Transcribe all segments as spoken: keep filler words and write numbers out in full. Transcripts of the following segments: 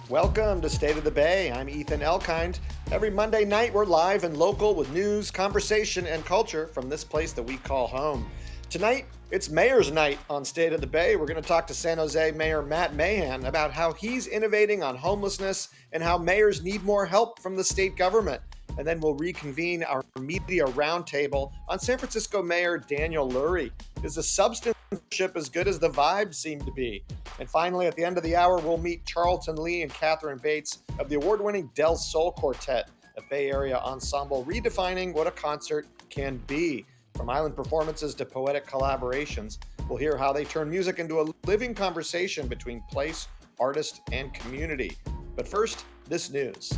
Welcome to State of the Bay. I'm Ethan Elkind. Every Monday night, we're live and local with news, conversation, and culture from this place that we call home. Tonight, it's Mayor's Night on State of the Bay. We're going to talk to San Jose Mayor Matt Mahan about how he's innovating on homelessness and how mayors need more help from the state government. And then we'll reconvene our media roundtable on San Francisco Mayor Daniel Lurie. Is the substantive as good as the vibes seem to be? And finally, at the end of the hour, we'll meet Charlton Lee and Catherine Bates of the award-winning Del Sol Quartet, a Bay Area ensemble redefining what a concert can be. From island performances to poetic collaborations, we'll hear how they turn music into a living conversation between place, artist, and community. But first, this news.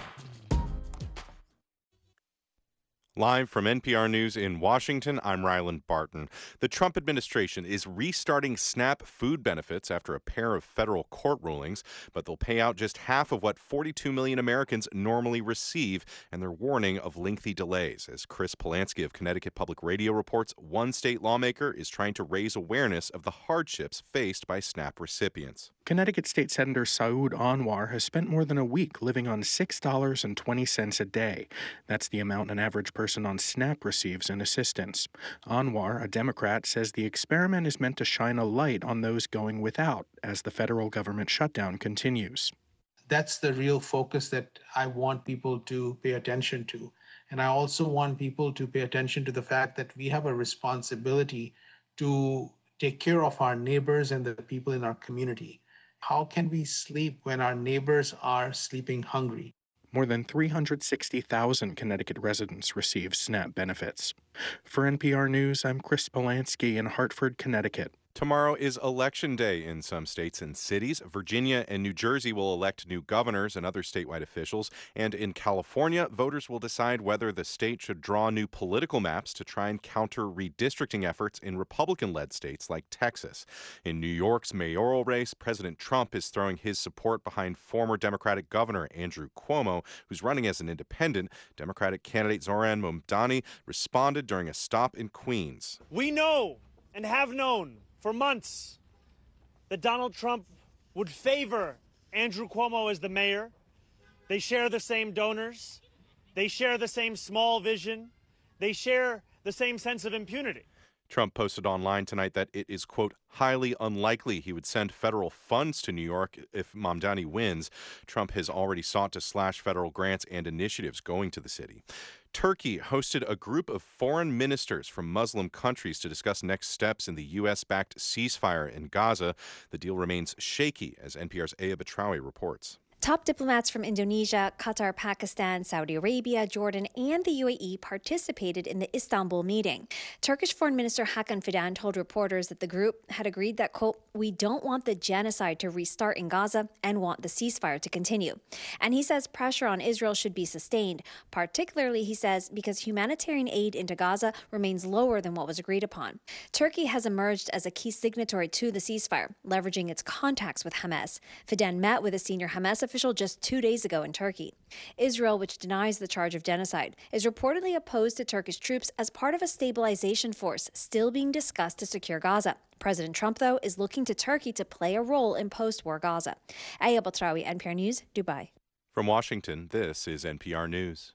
Live from N P R News in Washington, I'm Ryland Barton. The Trump administration is restarting SNAP food benefits after a pair of federal court rulings, but they'll pay out just half of what forty-two million Americans normally receive, and they're warning of lengthy delays. As Chris Polanski of Connecticut Public Radio reports, one state lawmaker is trying to raise awareness of the hardships faced by SNAP recipients. Connecticut State Senator Saud Anwar has spent more than a week living on six dollars and twenty cents a day. That's the amount an average person on SNAP receives in assistance. Anwar, a Democrat, says the experiment is meant to shine a light on those going without as the federal government shutdown continues. That's the real focus that I want people to pay attention to. And I also want people to pay attention to the fact that we have a responsibility to take care of our neighbors and the people in our community. How can we sleep when our neighbors are sleeping hungry? More than three hundred sixty thousand Connecticut residents receive SNAP benefits. For N P R News, I'm Chris Polanski in Hartford, Connecticut. Tomorrow is Election Day in some states and cities. Virginia and New Jersey will elect new governors and other statewide officials. And in California, voters will decide whether the state should draw new political maps to try and counter redistricting efforts in Republican-led states like Texas. In New York's mayoral race, President Trump is throwing his support behind former Democratic Governor Andrew Cuomo, who's running as an independent. Democratic candidate Zohran Mamdani responded during a stop in Queens. We know and have known for months that Donald Trump would favor Andrew Cuomo as the mayor. They share the same donors. They share the same small vision. They share the same sense of impunity. Trump posted online tonight that it is, quote, highly unlikely he would send federal funds to New York if Mamdani wins. Trump has already sought to slash federal grants and initiatives going to the city. Turkey hosted a group of foreign ministers from Muslim countries to discuss next steps in the U S-backed ceasefire in Gaza. The deal remains shaky, as N P R's Aya Batrawi reports. Top diplomats from Indonesia, Qatar, Pakistan, Saudi Arabia, Jordan, and the U A E participated in the Istanbul meeting. Turkish Foreign Minister Hakan Fidan told reporters that the group had agreed that, quote, we don't want the genocide to restart in Gaza and want the ceasefire to continue. And he says pressure on Israel should be sustained, particularly, he says, because humanitarian aid into Gaza remains lower than what was agreed upon. Turkey has emerged as a key signatory to the ceasefire, leveraging its contacts with Hamas. Fidan met with a senior Hamas official just two days ago in Turkey. Israel, which denies the charge of genocide, is reportedly opposed to Turkish troops as part of a stabilization force still being discussed to secure Gaza. President Trump, though, is looking to Turkey to play a role in post-war Gaza. Aya Batrawi, N P R News, Dubai. From Washington, this is N P R News.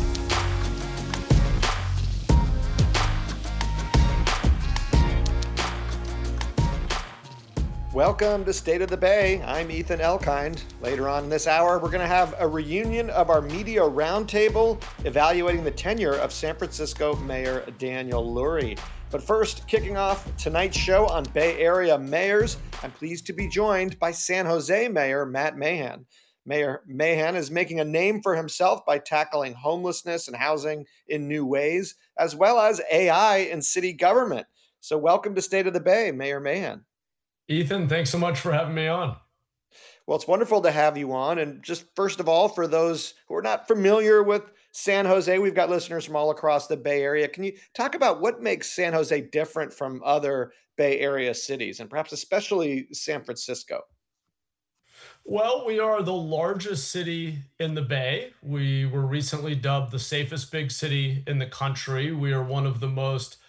Welcome to State of the Bay. I'm Ethan Elkind. Later on in this hour, we're going to have a reunion of our media roundtable evaluating the tenure of San Francisco Mayor Daniel Lurie. But first, kicking off tonight's show on Bay Area mayors, I'm pleased to be joined by San Jose Mayor Matt Mahan. Mayor Mahan is making a name for himself by tackling homelessness and housing in new ways, as well as A I in city government. So welcome to State of the Bay, Mayor Mahan. Ethan, thanks so much for having me on. Well, it's wonderful to have you on. And just first of all, for those who are not familiar with San Jose, we've got listeners from all across the Bay Area. Can you talk about what makes San Jose different from other Bay Area cities, and perhaps especially San Francisco? Well, we are the largest city in the Bay. We were recently dubbed the safest big city in the country. We are one of the most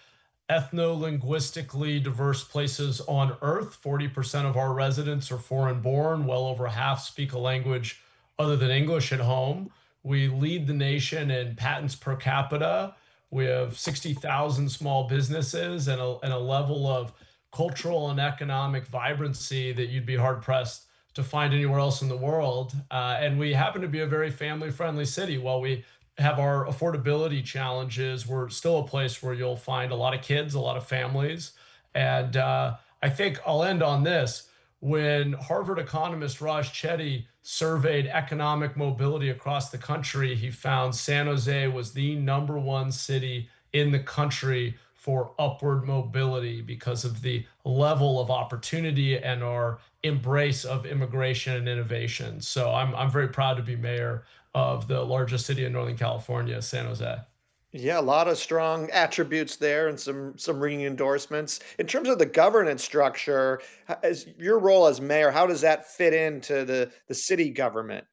ethno-linguistically diverse places on Earth. forty percent of our residents are foreign born. Well over half speak a language other than English at home. We lead the nation in patents per capita. We have sixty thousand small businesses and a, and a level of cultural and economic vibrancy that you'd be hard pressed to find anywhere else in the world. Uh, and we happen to be a very family friendly city. While we have our affordability challenges, we're still a place where you'll find a lot of kids, a lot of families. And uh, I think I'll end on this. When Harvard economist Raj Chetty surveyed economic mobility across the country, he found San Jose was the number one city in the country for upward mobility because of the level of opportunity and our embrace of immigration and innovation. So I'm I'm very proud to be mayor of the largest city in Northern California, San Jose. Yeah, a lot of strong attributes there and some some ringing endorsements. In terms of the governance structure, h- as your role as mayor, how does that fit into the the city government?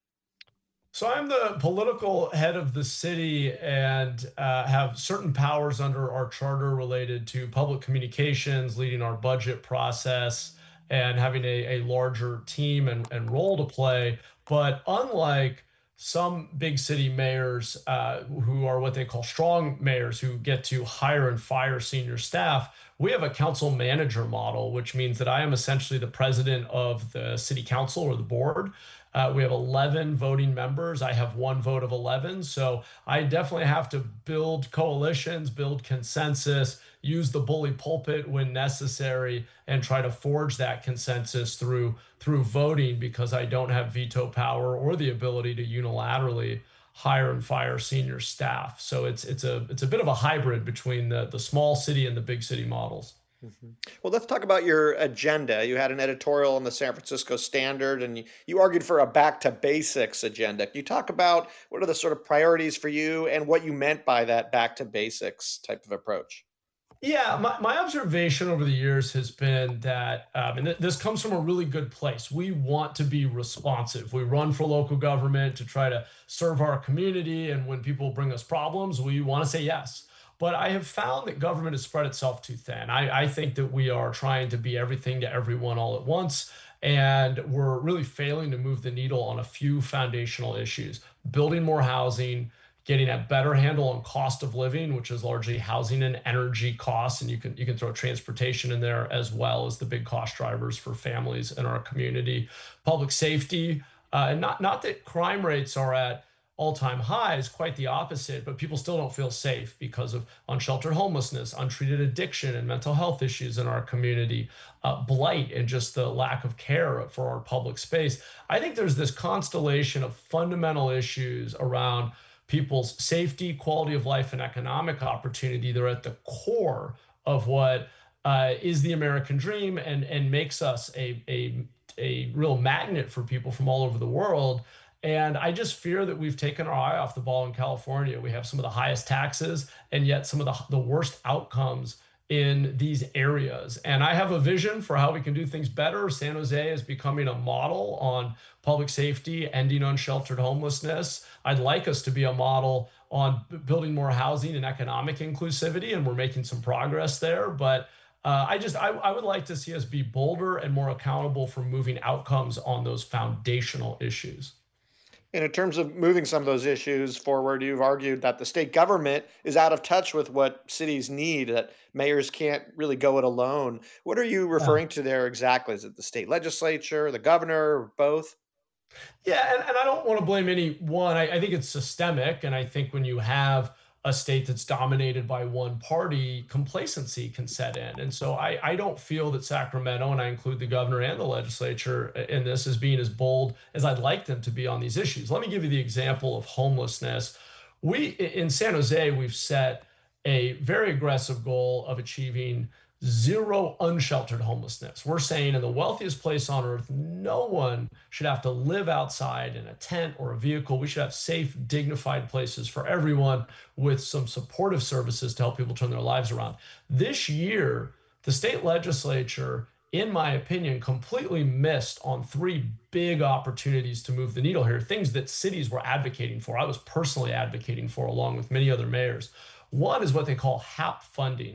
So I'm the political head of the city and uh, have certain powers under our charter related to public communications, leading our budget process, and having a, a larger team and, and role to play. But unlike some big city mayors uh, who are what they call strong mayors who get to hire and fire senior staff, we have a council manager model, which means that I am essentially the president of the city council or the board. Uh, we have eleven voting members. I have one vote of eleven. So I definitely have to build coalitions, build consensus, use the bully pulpit when necessary, and try to forge that consensus through through voting because I don't have veto power or the ability to unilaterally hire and fire senior staff. So it's it's a it's a bit of a hybrid between the the small city and the big city models. Mhm. Well, let's talk about your agenda. You had an editorial in the San Francisco Standard, and you, you argued for a back to basics agenda. Can you talk about what are the sort of priorities for you and what you meant by that back to basics type of approach? Yeah, my, my observation over the years has been that, um, and th- this comes from a really good place. We want to be responsive. We run for local government to try to serve our community. And when people bring us problems, we want to say yes. But I have found that government has spread itself too thin. I, I think that we are trying to be everything to everyone all at once. And we're really failing to move the needle on a few foundational issues: building more housing, getting a better handle on cost of living, which is largely housing and energy costs, and you can you can throw transportation in there as well as the big cost drivers for families in our community. Public safety, uh, and not not that crime rates are at all-time highs, quite the opposite, but people still don't feel safe because of unsheltered homelessness, untreated addiction, and mental health issues in our community, uh, blight, and just the lack of care for our public space. I think there's this constellation of fundamental issues around people's safety, quality of life, and economic opportunity. They're at the core of what uh, is the American dream and, and makes us a, a, a real magnet for people from all over the world. And I just fear that we've taken our eye off the ball in California. We have some of the highest taxes and yet some of the, the worst outcomes in these areas. And I have a vision for how we can do things better. San Jose is becoming a model on public safety, ending unsheltered homelessness. I'd like us to be a model on b- building more housing and economic inclusivity, and we're making some progress there. But uh, I just I, I would like to see us be bolder and more accountable for moving outcomes on those foundational issues. And in terms of moving some of those issues forward, you've argued that the state government is out of touch with what cities need, that mayors can't really go it alone. What are you referring to there exactly? Is it the state legislature, the governor, or both? Yeah, and, and I don't want to blame any one. I, I think it's systemic. And I think when you have a state that's dominated by one party, complacency can set in. And so I, I don't feel that Sacramento, and I include the governor and the legislature in this, as being as bold as I'd like them to be on these issues. Let me give you the example of homelessness. We in San Jose, we've set a very aggressive goal of achieving zero unsheltered homelessness. We're saying in the wealthiest place on earth, no one should have to live outside in a tent or a vehicle. We should have safe, dignified places for everyone with some supportive services to help people turn their lives around. This year, the state legislature, in my opinion, completely missed on three big opportunities to move the needle here, things that cities were advocating for. I was personally advocating for, along with many other mayors. One is what they call HAP funding.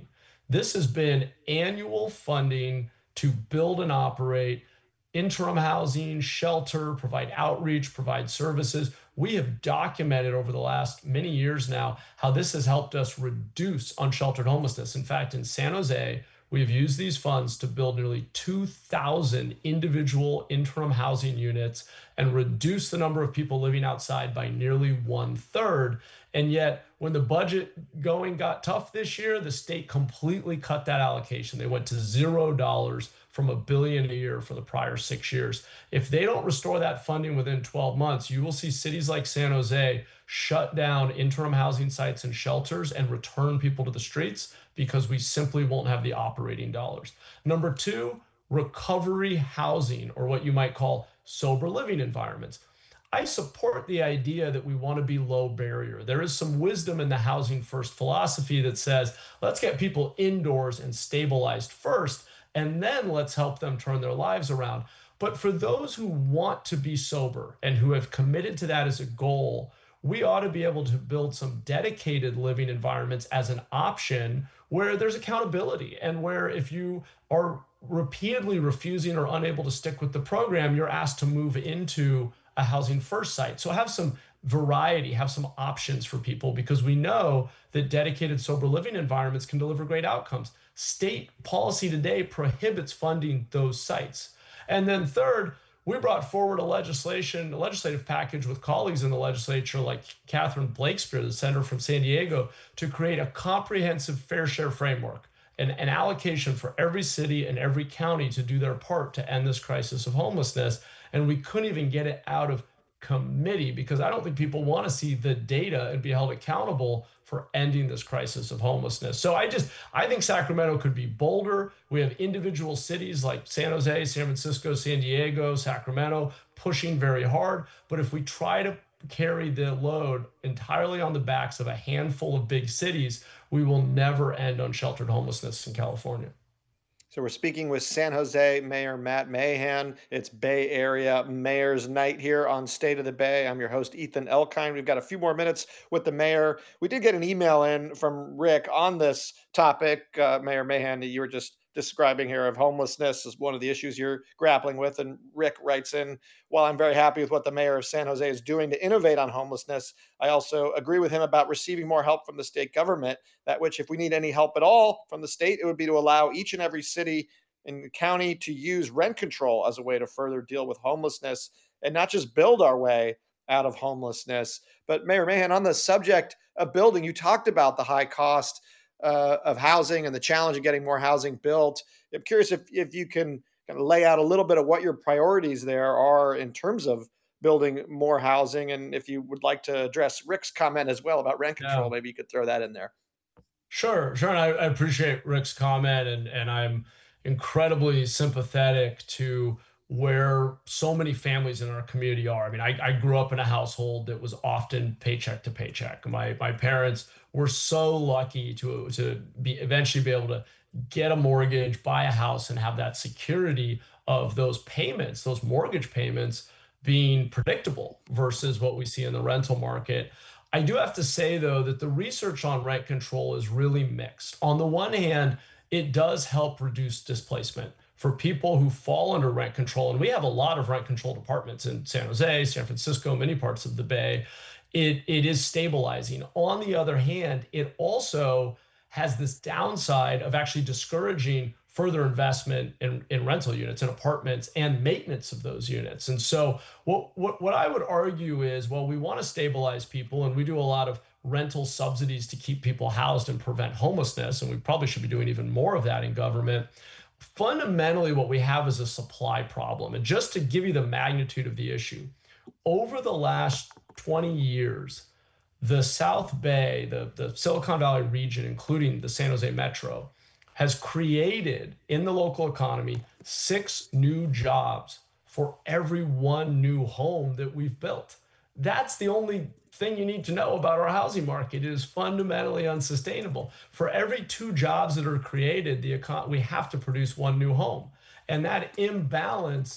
This has been annual funding to build and operate interim housing, shelter, provide outreach, provide services. We have documented over the last many years now how this has helped us reduce unsheltered homelessness. In fact, in San Jose, we've used these funds to build nearly two thousand individual interim housing units and reduce the number of people living outside by nearly one third. And yet, when the budget going got tough this year, the state completely cut that allocation. They went to zero dollars from a billion a year for the prior six years. If they don't restore that funding within twelve months, you will see cities like San Jose shut down interim housing sites and shelters and return people to the streets because we simply won't have the operating dollars. Number two, recovery housing, or what you might call sober living environments. I support the idea that we want to be low barrier. There is some wisdom in the housing first philosophy that says, let's get people indoors and stabilized first, and then let's help them turn their lives around. But for those who want to be sober and who have committed to that as a goal, we ought to be able to build some dedicated living environments as an option where there's accountability, and where if you are repeatedly refusing or unable to stick with the program, you're asked to move into a housing first site. So have some variety, have some options for people, because we know that dedicated sober living environments can deliver great outcomes. State policy today prohibits funding those sites. And then third, we brought forward a legislation, a legislative package with colleagues in the legislature like Catherine Blakespear, the senator from San Diego, to create a comprehensive fair share framework, an, an allocation for every city and every county to do their part to end this crisis of homelessness. And we couldn't even get it out of committee because I don't think people want to see the data and be held accountable for ending this crisis of homelessness. So I just, I think Sacramento could be bolder. We have individual cities like San Jose, San Francisco, San Diego, Sacramento pushing very hard. But if we try to carry the load entirely on the backs of a handful of big cities, we will never end unsheltered homelessness in California. So we're speaking with San Jose Mayor Matt Mahan. It's Bay Area Mayor's Night here on State of the Bay. I'm your host, Ethan Elkind. We've got a few more minutes with the mayor. We did get an email in from Rick on this topic, uh, Mayor Mahan, that you were just describing here of homelessness is one of the issues you're grappling with. And Rick writes in, while I'm very happy with what the mayor of San Jose is doing to innovate on homelessness, I also agree with him about receiving more help from the state government, that which if we need any help at all from the state, it would be to allow each and every city and county to use rent control as a way to further deal with homelessness and not just build our way out of homelessness. But Mayor Mahan, on the subject of building, you talked about the high cost Uh, of housing and the challenge of getting more housing built. I'm curious if, if you can kind of lay out a little bit of what your priorities there are in terms of building more housing. And if you would like to address Rick's comment as well about rent control, Yeah. maybe you could throw that in there. Sure, sure. And I, I appreciate Rick's comment, and, and I'm incredibly sympathetic to where so many families in our community are. I mean, I, I grew up in a household that was often paycheck to paycheck. My my parents were so lucky to to be eventually be able to get a mortgage, buy a house, and have that security of those payments, those mortgage payments being predictable versus what we see in the rental market. I do have to say, though, that the research on rent control is really mixed. On the one hand, it does help reduce displacement for people who fall under rent control. And we have a lot of rent controlled apartments in San Jose, San Francisco, many parts of the Bay. It, it is stabilizing. On the other hand, it also has this downside of actually discouraging further investment in, in rental units and apartments and maintenance of those units. And so what, what, what I would argue is, well, we want to stabilize people, and we do a lot of rental subsidies to keep people housed and prevent homelessness. And we probably should be doing even more of that in government. Fundamentally, what we have is a supply problem. And just to give you the magnitude of the issue, over the last twenty years, the South Bay, the, the Silicon Valley region, including the San Jose Metro, has created in the local economy six new jobs for every one new home that we've built. That's the only thing you need to know about our housing market. It is fundamentally unsustainable. For every two jobs that are created, the econ- we have to produce one new home. And that imbalance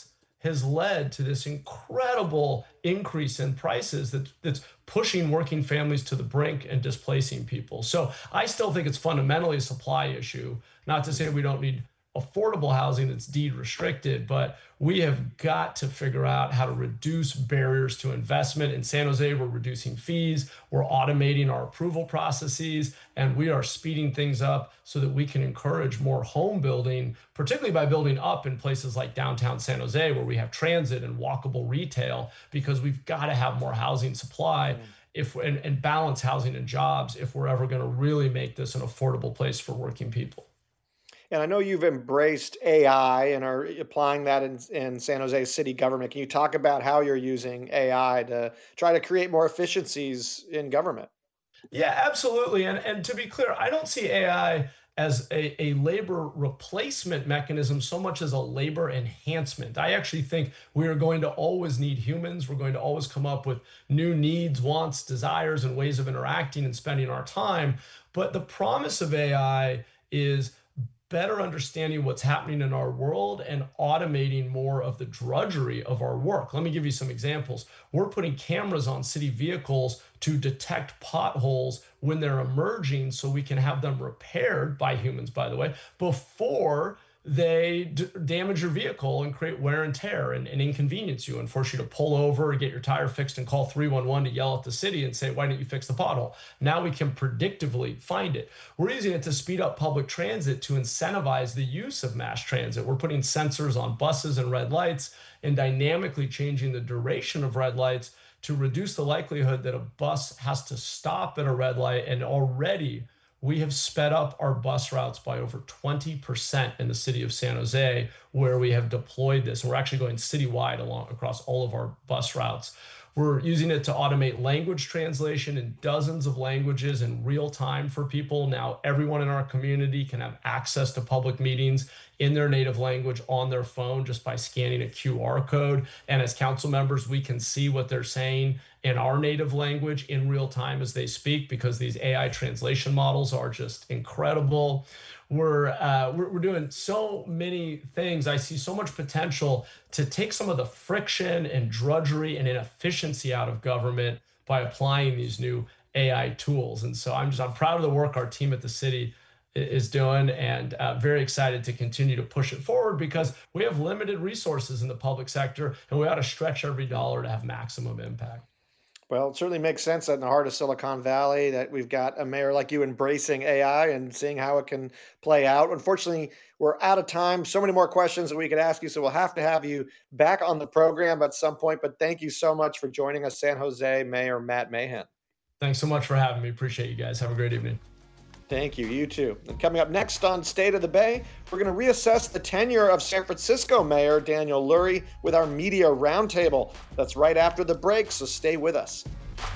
has led to this incredible increase in prices that, that's pushing working families to the brink and displacing people. So I still think it's fundamentally a supply issue. Not to say we don't need affordable housing that's deed restricted, but we have got to figure out how to reduce barriers to investment. In San Jose, we're reducing fees, we're automating our approval processes, and we are speeding things up so that we can encourage more home building, particularly by building up in places like downtown San Jose, where we have transit and walkable retail, because we've got to have more housing supply if and, and balance housing and jobs if we're ever going to really make this an affordable place for working people. And I know you've embraced A I and are applying that in, in San Jose city government. Can you talk about how you're using A I to try to create more efficiencies in government? Yeah, absolutely. And and to be clear, I don't see A I as a, a labor replacement mechanism so much as a labor enhancement. I actually think we are going to always need humans. We're going to always come up with new needs, wants, desires, and ways of interacting and spending our time. But the promise of A I is better understanding what's happening in our world and automating more of the drudgery of our work. Let me give you some examples. We're putting cameras on city vehicles to detect potholes when they're emerging so we can have them repaired by humans, by the way, before they d- damage your vehicle and create wear and tear and, and inconvenience you and force you to pull over and get your tire fixed and call three one one to yell at the city and say, why didn't you fix the pothole? Now we can predictively find it. We're using it to speed up public transit to incentivize the use of mass transit. We're putting sensors on buses and red lights and dynamically changing the duration of red lights to reduce the likelihood that a bus has to stop at a red light. And already we have sped up our bus routes by over twenty percent in the city of San Jose, where we have deployed this. And we're actually going citywide along across all of our bus routes. We're using it to automate language translation in dozens of languages in real time for people. Now, everyone in our community can have access to public meetings in their native language on their phone just by scanning a Q R code. And as council members, we can see what they're saying in our native language in real time as they speak, because these A I translation models are just incredible. We're, uh, we're we're doing so many things. I see so much potential to take some of the friction and drudgery and inefficiency out of government by applying these new A I tools. And so I'm just I'm proud of the work our team at the city i- is doing, and uh, very excited to continue to push it forward, because we have limited resources in the public sector and we ought to stretch every dollar to have maximum impact. Well, it certainly makes sense that in the heart of Silicon Valley that we've got a mayor like you embracing A I and seeing how it can play out. Unfortunately, we're out of time. So many more questions that we could ask you, so we'll have to have you back on the program at some point. But thank you so much for joining us, San Jose Mayor Matt Mahan. Thanks so much for having me. Appreciate you guys. Have a great evening. Thank you. You too. And coming up next on State of the Bay, we're going to reassess the tenure of San Francisco Mayor Daniel Lurie with our Media Roundtable. That's right after the break, so stay with us.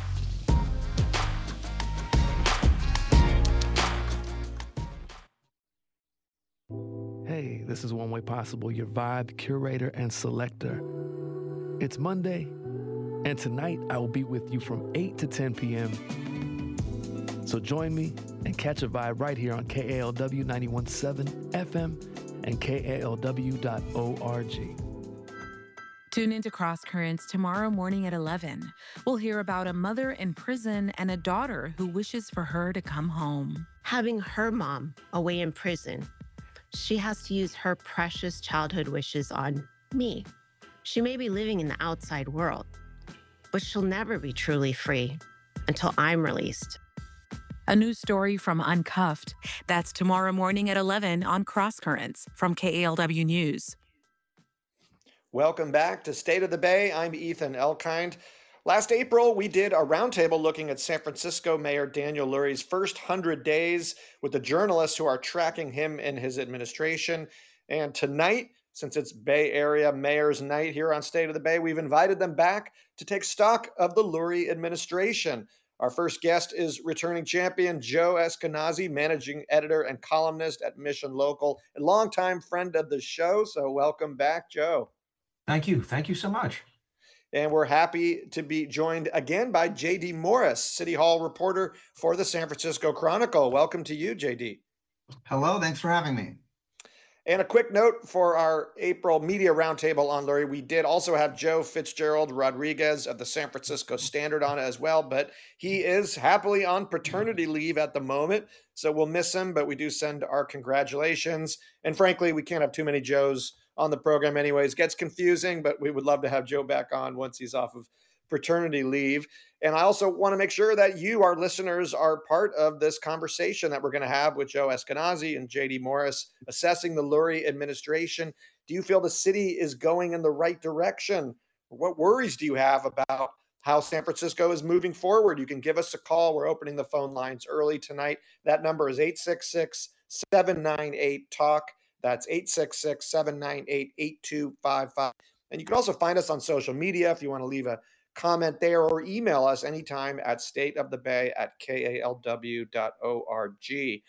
Hey, this is One Way Possible, your vibe curator and selector. It's Monday, and tonight I will be with you from eight to ten p.m. So join me and catch a vibe right here on K A L W ninety-one point seven F M and K A L W dot org. Tune into Cross Currents tomorrow morning at eleven. We'll hear about a mother in prison and a daughter who wishes for her to come home. Having her mom away in prison, she has to use her precious childhood wishes on me. She may be living in the outside world, but she'll never be truly free until I'm released. A new story from Uncuffed. That's tomorrow morning at eleven on Cross Currents from K A L W News. Welcome back to State of the Bay. I'm Ethan Elkind. Last April, we did a roundtable looking at San Francisco Mayor Daniel Lurie's first one hundred days with the journalists who are tracking him in his administration. And tonight, since it's Bay Area Mayor's Night here on State of the Bay, we've invited them back to take stock of the Lurie administration. Our first guest is returning champion Joe Eskenazi, managing editor and columnist at Mission Local, a longtime friend of the show. So welcome back, Joe. Thank you. Thank you so much. And we're happy to be joined again by J D Morris, City Hall reporter for the San Francisco Chronicle. Welcome to you, J D. Hello. Thanks for having me. And a quick note for our April media roundtable on Lurie, we did also have Joe Fitzgerald Rodriguez of the San Francisco Standard on it as well, but he is happily on paternity leave at the moment, so we'll miss him, but we do send our congratulations. And frankly, we can't have too many Joes on the program anyways. Gets confusing, but we would love to have Joe back on once he's off of paternity leave. And I also want to make sure that you, our listeners, are part of this conversation that we're going to have with Joe Eskenazi and J D Morris assessing the Lurie administration. Do you feel the city is going in the right direction? What worries do you have about how San Francisco is moving forward? You can give us a call. We're opening the phone lines early tonight. That number is eight six six, seven nine eight, talk. That's eight six six, seven nine eight, eight two five five. And you can also find us on social media if you want to leave a comment there or email us anytime at stateofthebay at K A L W dot org.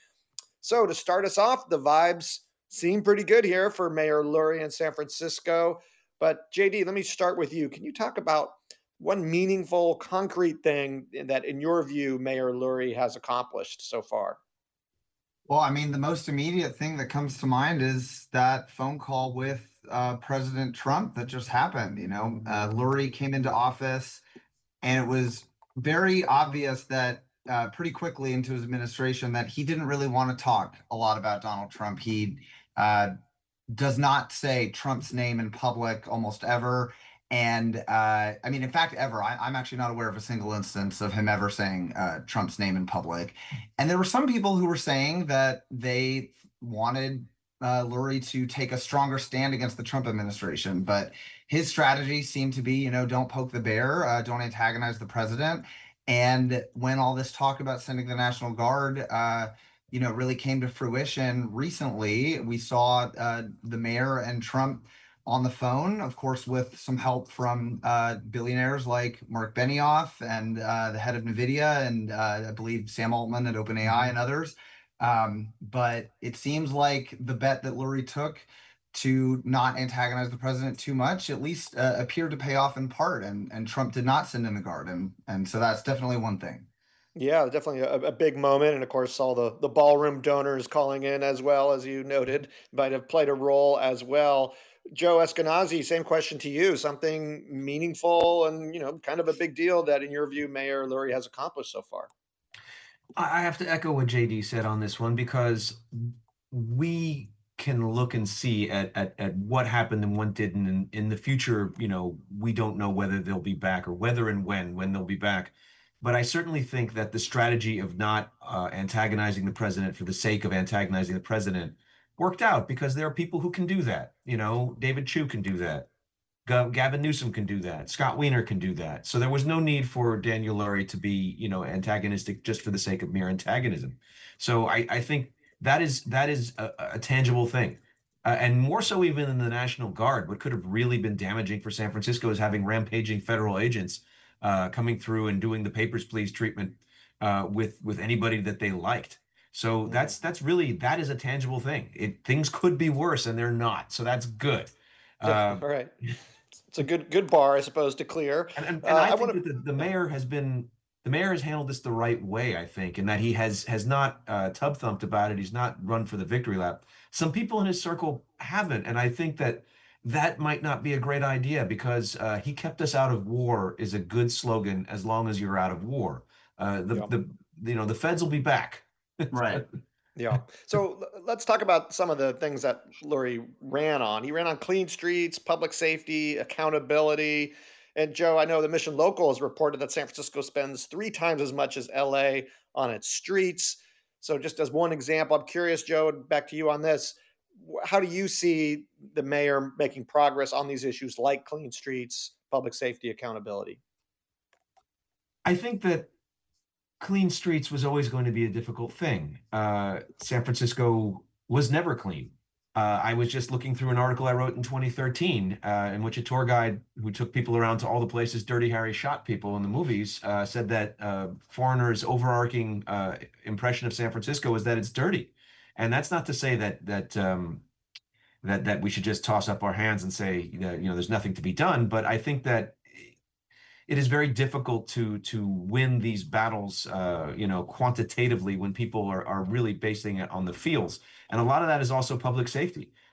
So to start us off, the vibes seem pretty good here for Mayor Lurie in San Francisco. But J D, let me start with you. Can you talk about one meaningful, concrete thing that, in your view, Mayor Lurie has accomplished so far? Well, I mean, the most immediate thing that comes to mind is that phone call with uh, President Trump that just happened. You know, uh, Lurie came into office, and it was very obvious that uh, pretty quickly into his administration that he didn't really want to talk a lot about Donald Trump. He uh, does not say Trump's name in public almost ever. And uh, I mean, in fact, ever. I, I'm actually not aware of a single instance of him ever saying uh, Trump's name in public. And there were some people who were saying that they wanted uh, Lurie to take a stronger stand against the Trump administration. But his strategy seemed to be, you know, don't poke the bear, uh, don't antagonize the president. And when all this talk about sending the National Guard, uh, you know, really came to fruition recently, we saw uh, the mayor and Trump on the phone, of course, with some help from uh, billionaires like Mark Benioff and uh, the head of NVIDIA and uh, I believe Sam Altman at OpenAI and others. Um, but it seems like the bet that Lurie took to not antagonize the president too much, at least uh, appeared to pay off in part. And, and Trump did not send in the guard. And, and so that's definitely one thing. Yeah, definitely a, a big moment. And of course, all the, the ballroom donors calling in as well, as you noted, might have played a role as well. Joe Eskenazi, same question to you. Something meaningful and, you know, kind of a big deal that, in your view, Mayor Lurie has accomplished so far. I have to echo what J D said on this one, because we can look and see at, at, at what happened and what didn't. And in the future, you know, we don't know whether they'll be back or whether and when, when they'll be back. But I certainly think that the strategy of not uh, antagonizing the president for the sake of antagonizing the president worked out, because there are people who can do that. You know, David Chu can do that. G- Gavin Newsom can do that. Scott Wiener can do that. So there was no need for Daniel Lurie to be, you know, antagonistic just for the sake of mere antagonism. So I, I think that is that is a, a tangible thing. Uh, and more so even in the National Guard, what could have really been damaging for San Francisco is having rampaging federal agents uh, coming through and doing the papers, please treatment uh, with with anybody that they liked. So that's that's really, that is a tangible thing. It things could be worse and they're not. So that's good. Yeah, Uh, all right. It's a good good bar, I suppose, to clear. and and, Uh, and I, I think want that to. the, the mayor has been the mayor has handled this the right way, I think, in that he has has not uh, tub thumped about it. He's not run for the victory lap. Some people in his circle haven't, and I think that that might not be a great idea, because uh, he kept us out of war is a good slogan as long as you're out of war. Uh, the Yeah. the you know the feds will be back. Right. Yeah. So l- let's talk about some of the things that Lurie ran on. He ran on clean streets, public safety, accountability. And Joe, I know the Mission Local has reported that San Francisco spends three times as much as L A on its streets. So just as one example, I'm curious, Joe, and back to you on this. wh- How do you see the mayor making progress on these issues like clean streets, public safety, accountability? I think that clean streets was always going to be a difficult thing. Uh, San Francisco was never clean. Uh, I was just looking through an article I wrote in twenty thirteen, uh, in which a tour guide who took people around to all the places Dirty Harry shot people in the movies uh, said that uh, foreigners' overarching uh, impression of San Francisco is that it's dirty, and that's not to say that that um, that that we should just toss up our hands and say that, you know, there's nothing to be done. But I think that it is very difficult to to win these battles, uh, you know, quantitatively when people are are really basing it on the fields. And a lot of that is also public safety.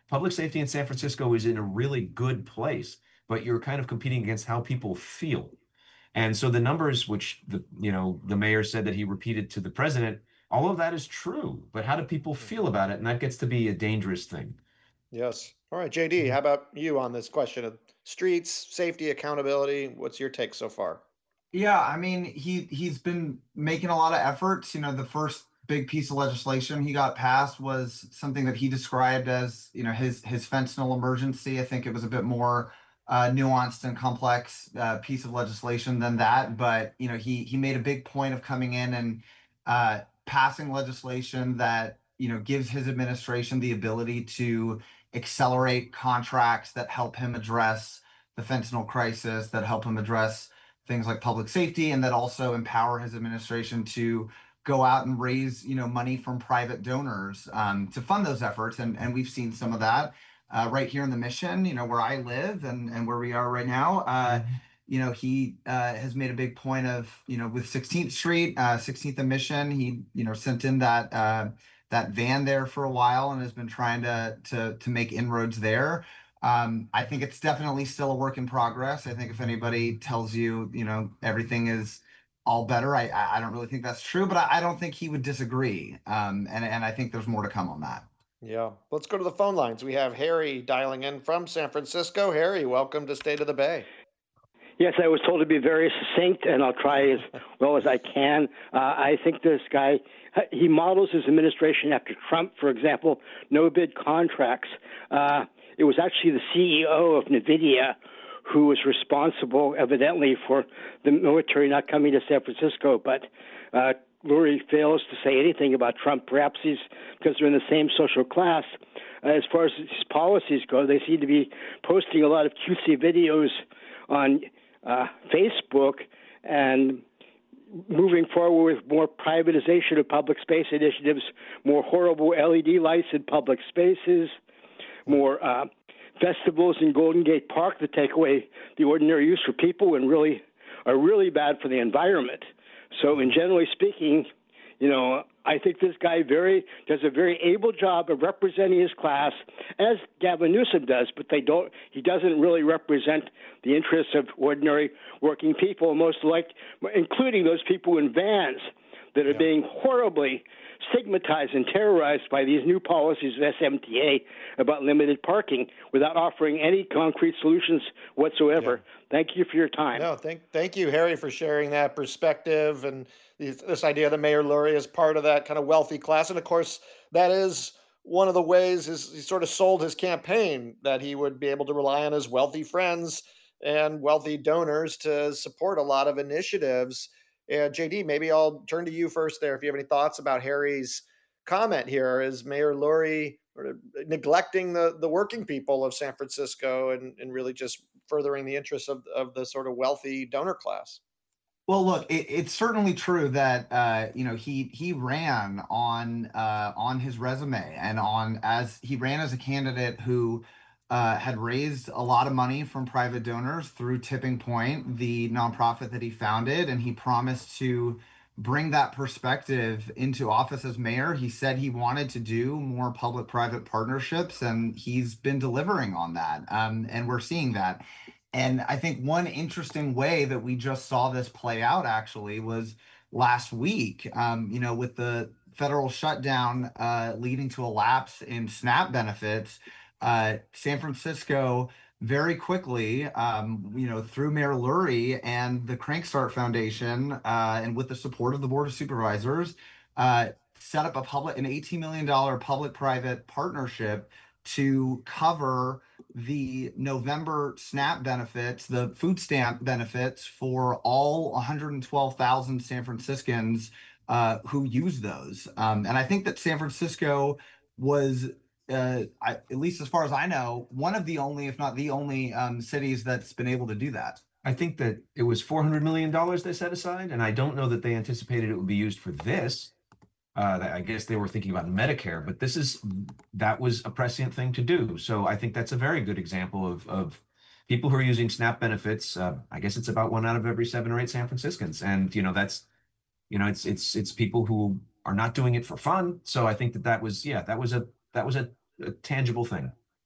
public safety in San Francisco is in a really good place, but you're kind of competing against how people feel. And so the numbers, which the you know the mayor said that he repeated to the president, all of that is true. But how do people feel about it? And that gets to be a dangerous thing. Yes. All right, J D, how about you on this question of streets, safety, accountability? What's your take so far? Yeah, I mean, he he's been making a lot of efforts. You know, the first big piece of legislation he got passed was something that he described as, you know, his his fentanyl emergency. I think it was a bit more uh, nuanced and complex uh, piece of legislation than that. But you know, he he made a big point of coming in and uh, passing legislation that you know gives his administration the ability to accelerate contracts that help him address the fentanyl crisis, that help him address things like public safety, and that also empower his administration to go out and raise, you know, money from private donors um, to fund those efforts. And, and we've seen some of that uh, right here in the Mission, you know, where I live and, and where we are right now. Uh, mm-hmm. You know, he uh, has made a big point of, you know, with sixteenth Street, uh, sixteenth and Mission, he, you know, sent in that uh, that van there for a while and has been trying to to to make inroads there. Um, I think it's definitely still a work in progress. I think if anybody tells you, you know, everything is all better, I I don't really think that's true, but I, I don't think he would disagree. Um, and and I think there's more to come on that. Yeah. Let's go to the phone lines. We have Harry dialing in from San Francisco. Harry, welcome to State of the Bay. Yes, I was told to be very succinct, and I'll try as well as I can. Uh, I think this guy, he models his administration after Trump, for example, no-bid contracts. Uh, it was actually the C E O of NVIDIA who was responsible, evidently, for the military not coming to San Francisco. But uh, Lurie fails to say anything about Trump. Perhaps he's because they're in the same social class. Uh, as far as his policies go, they seem to be posting a lot of cutesy videos on Uh, Facebook and moving forward with more privatization of public space initiatives, more horrible L E D lights in public spaces, more uh, festivals in Golden Gate Park that take away the ordinary use for people and really are really bad for the environment. So, in generally speaking, you know, I think this guy very does a very able job of representing his class, as Gavin Newsom does, but they don't. He doesn't really represent the interests of ordinary working people, most like, including those people in vans that are yeah. being horribly stigmatized and terrorized by these new policies of S M T A about limited parking without offering any concrete solutions whatsoever. Yeah. Thank you for your time. No, thank thank you, Harry, for sharing that perspective and this, this idea that Mayor Lurie is part of that kind of wealthy class. And of course, that is one of the ways is he sort of sold his campaign, that he would be able to rely on his wealthy friends and wealthy donors to support a lot of initiatives. Uh, J D, maybe I'll turn to you first there if you have any thoughts about Harry's comment here. Is Mayor Lurie neglecting the, the working people of San Francisco and, and really just furthering the interests of, of the sort of wealthy donor class? Well, look, it, it's certainly true that uh, you know he he ran on uh, on his resume and on as he ran as a candidate who uh, had raised a lot of money from private donors through Tipping Point, the nonprofit that he founded, and he promised to bring that perspective into office as mayor. He said he wanted to do more public-private partnerships, and he's been delivering on that, um, and we're seeing that. And I think one interesting way that we just saw this play out actually was last week, um, you know, with the federal shutdown uh, leading to a lapse in SNAP benefits. Uh, San Francisco very quickly, um, you know, through Mayor Lurie and the Crankstart Foundation, uh, and with the support of the Board of Supervisors, uh, set up a public an eighteen million dollars public-private partnership to cover the November SNAP benefits, the food stamp benefits for all one hundred twelve thousand San Franciscans uh, who use those. Um, and I think that San Francisco was, uh, I, at least as far as I know, one of the only, if not the only um, cities that's been able to do that. I think that it was four hundred million dollars they set aside, and I don't know that they anticipated it would be used for this. Uh, I guess they were thinking about Medicare, but this is that was a prescient thing to do. So I think that's a very good example of of people who are using SNAP benefits. Uh, I guess it's about one out of every seven or eight San Franciscans, and you know that's you know it's it's it's people who are not doing it for fun. So I think that that was yeah that was a that was a, a tangible thing.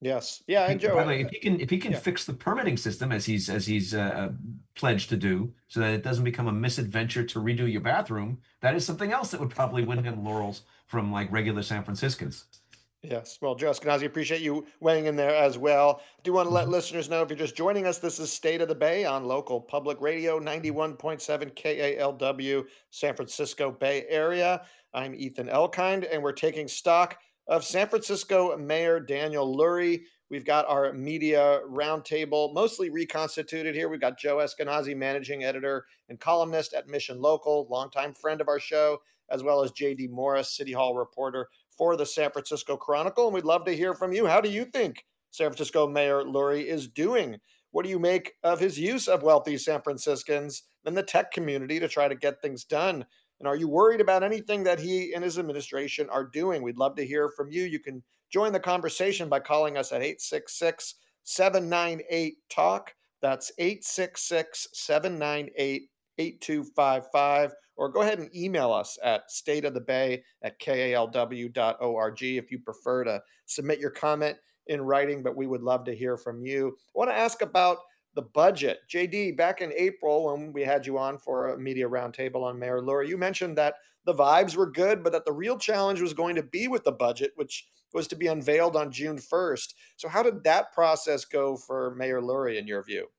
Yes. Yeah. And Joe, by the way, if he can if he can yeah. fix the permitting system as he's as he's uh, pledged to do, so that it doesn't become a misadventure to redo your bathroom, that is something else that would probably win him laurels from like regular San Franciscans. Yes. Well, Joe Eskenazi, appreciate you weighing in there as well. Do want to let Mhm. listeners know if you're just joining us, this is State of the Bay on local public radio, ninety-one point seven K A L W, San Francisco Bay Area. I'm Ethan Elkind, and we're taking stock of San Francisco Mayor Daniel Lurie. We've got our media roundtable mostly reconstituted here. We've got Joe Eskenazi, managing editor and columnist at Mission Local, longtime friend of our show, as well as J D Morris, City Hall reporter for the San Francisco Chronicle. And we'd love to hear from you. How do you think San Francisco Mayor Lurie is doing? What do you make of his use of wealthy San Franciscans and the tech community to try to get things done? And are you worried about anything that he and his administration are doing? We'd love to hear from you. You can join the conversation by calling us at eight six six, seven nine eight, talk. That's eight six six, seven nine eight, eight two five five. Or go ahead and email us at stateofthebay at K A L W dot org if you prefer to submit your comment in writing, but we would love to hear from you. I want to ask about the budget. J D, back in April when we had you on for a media roundtable on Mayor Lurie, you mentioned that the vibes were good, but that the real challenge was going to be with the budget, which was to be unveiled on June first. So how did that process go for Mayor Lurie in your view?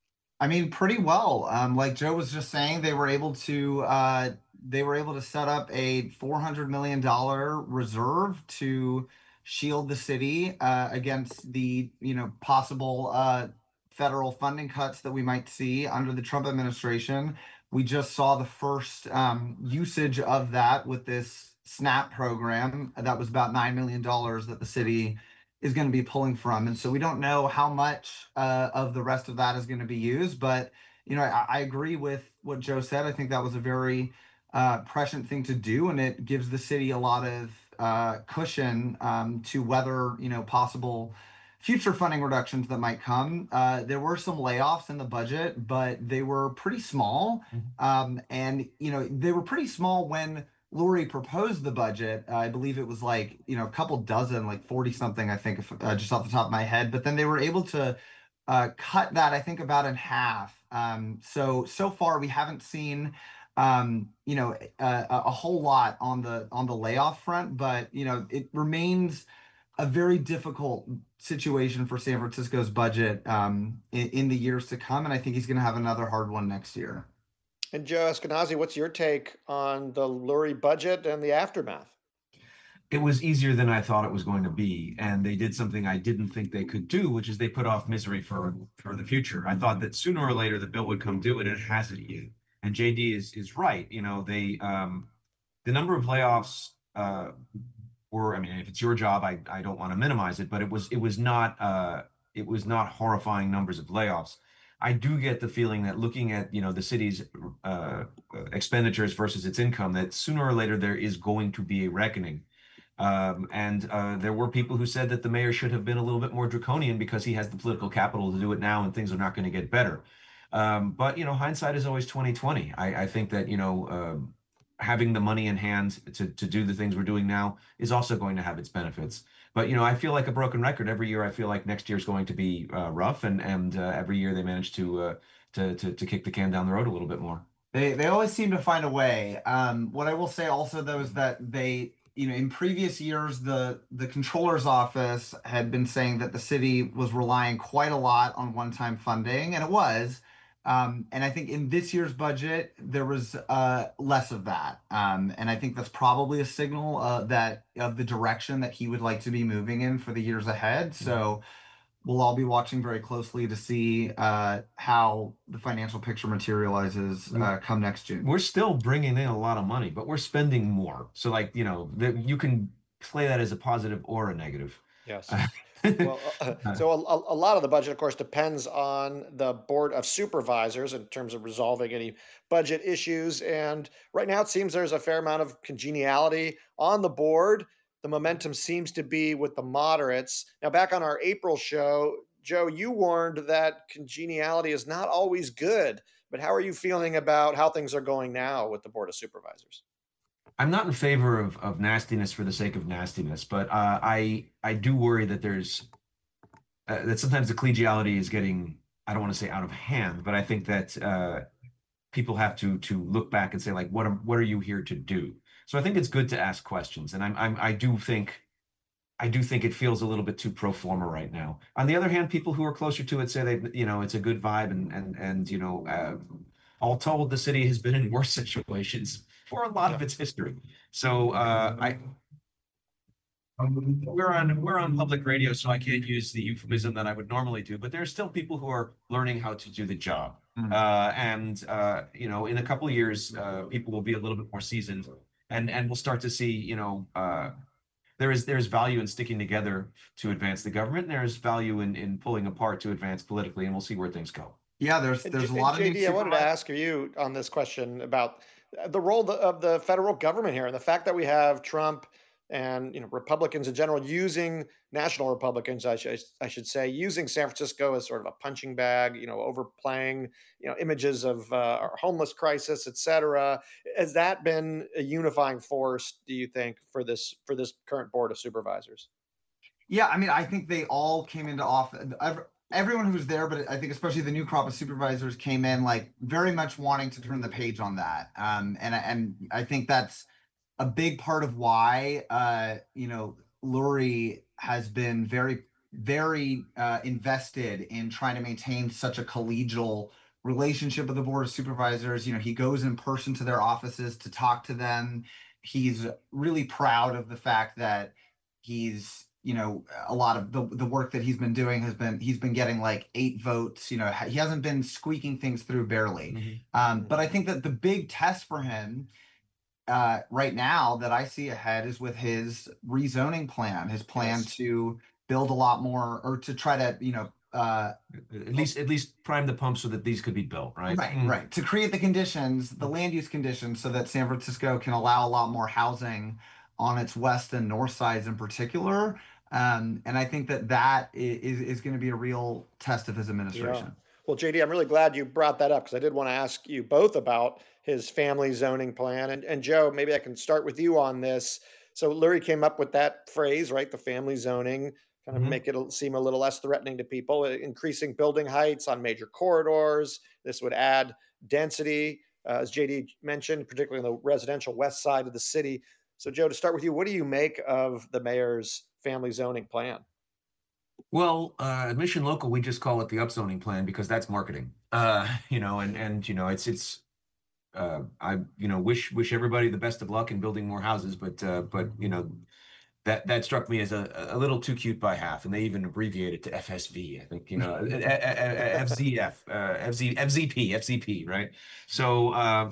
I mean, pretty well. Um, like Joe was just saying, they were able to uh, they were able to set up a four hundred million dollar reserve to shield the city uh, against the you know possible uh, federal funding cuts that we might see under the Trump administration. We just saw the first um, usage of that with this SNAP program that was about nine million dollars that the city is going to be pulling from. And so we don't know how much uh, of the rest of that is going to be used. But, you know, I, I agree with what Joe said. I think that was a very uh, prescient thing to do. And it gives the city a lot of uh, cushion um, to weather, you know, possible future funding reductions that might come. Uh, there were some layoffs in the budget, but they were pretty small. Mhm. Um, and, you know, they were pretty small when Lurie proposed the budget. Uh, I believe it was like, you know, a couple dozen, like forty something, I think, if, uh, just off the top of my head. But then they were able to uh, cut that, I think, about in half. Um, so, so far, we haven't seen, um, you know, a, a whole lot on the on the layoff front. But, you know, it remains a very difficult situation for San Francisco's budget um, in, in the years to come. And I think he's going to have another hard one next year. And Joe Eskenazi, what's your take on the Lurie budget and the aftermath? It was easier than I thought it was going to be, and they did something I didn't think they could do, which is they put off misery for for the future. I thought that sooner or later the bill would come due, and it hasn't yet. And J D is is right. You know, they um, the number of layoffs uh, were. I mean, if it's your job, I I don't want to minimize it, but it was it was not uh, it was not horrifying numbers of layoffs. I do get the feeling that looking at, you know, the city's uh, expenditures versus its income, that sooner or later there is going to be a reckoning. Um, and uh, there were people who said that the mayor should have been a little bit more draconian because he has the political capital to do it now and things are not going to get better. Um, but, you know, hindsight is always twenty twenty. I, I think that, you know, um, having the money in hand to, to do the things we're doing now is also going to have its benefits. But, you know, I feel like a broken record. Every year I feel like next year is going to be uh, rough. And and uh, every year they manage to, uh, to, to, to kick the can down the road a little bit more. They, they always seem to find a way. Um, what I will say also, though, is that they, you know, in previous years, the, the controller's office had been saying that the city was relying quite a lot on one-time funding, and it was. Um, and I think in this year's budget, there was uh, less of that. Um, and I think that's probably a signal uh, that of the direction that he would like to be moving in for the years ahead. So we'll all be watching very closely to see uh, how the financial picture materializes uh, come next June. We're still bringing in a lot of money, but we're spending more. So, like, you know, the, you can play that as a positive or a negative. Yes. Well, uh, so a, a lot of the budget, of course, depends on the Board of Supervisors in terms of resolving any budget issues. And right now, it seems there's a fair amount of congeniality on the board. The momentum seems to be with the moderates. Now, back on our April show, Joe, you warned that congeniality is not always good. But how are you feeling about how things are going now with the Board of Supervisors? I'm not in favor of, of nastiness for the sake of nastiness, but uh, I I do worry that there's uh, that sometimes the collegiality is getting, I don't want to say out of hand, but I think that uh, people have to to look back and say, like, what are what are you here to do? So I think it's good to ask questions, and I'm, I'm I do think I do think it feels a little bit too pro forma right now. On the other hand, people who are closer to it say they, you know, it's a good vibe, and and and you know, uh, all told, the city has been in worse situations for a lot of its history. So uh, I. We're on we're on public radio, so I can't use the euphemism that I would normally do. But there's still people who are learning how to do the job, mm-hmm. uh, and uh, you know, in a couple of years, uh, people will be a little bit more seasoned, and and we'll start to see, you know, uh, there is there's value in sticking together to advance the government, and there's value in in pulling apart to advance politically, and we'll see where things go. Yeah, there's there's and, a lot and of J D, I wanted to ask you on this question about the role of the federal government here, and the fact that we have Trump and, you know, Republicans in general using national Republicans, I should I should say, using San Francisco as sort of a punching bag, you know, overplaying, you know, images of uh, our homeless crisis, et cetera. Has that been a unifying force, do you think, for this for this current board of supervisors? Yeah, I mean, I think they all came into office. Everyone who's there, but I think especially the new crop of supervisors came in like very much wanting to turn the page on that. Um, and and I think that's a big part of why, uh, you know, Lurie has been very, very uh, invested in trying to maintain such a collegial relationship with the Board of Supervisors. You know, he goes in person to their offices to talk to them. He's really proud of the fact that he's, you know, a lot of the, the work that he's been doing has been, he's been getting like eight votes. You know, he hasn't been squeaking things through barely. Mm-hmm. Um, but I think that the big test for him uh right now that I see ahead is with his rezoning plan, his plan yes. to build a lot more, or to try to, you know, uh at least at least prime the pump so that these could be built, right? Right, mm. right. To create the conditions, the land use conditions, so that San Francisco can allow a lot more housing on its west and north sides in particular. Um, and I think that that is, is going to be a real test of his administration. Yeah. Well, J D, I'm really glad you brought that up, because I did want to ask you both about his family zoning plan. And, and Joe, maybe I can start with you on this. So Lurie came up with that phrase, right? The family zoning, kind of mm-hmm. make it seem a little less threatening to people, increasing building heights on major corridors. This would add density, uh, as J D mentioned, particularly on the residential west side of the city. So Joe, to start with you, what do you make of the mayor's family zoning plan? Well, uh, at Mission Local, we just call it the upzoning plan because that's marketing. Uh, you know, and and you know, it's it's. Uh, I you know wish wish everybody the best of luck in building more houses, but uh, but you know, that that struck me as a, a little too cute by half, and they even abbreviated to F S V. I think, you know, F Z F, uh, F Z F Z P, F Z P, right? So uh,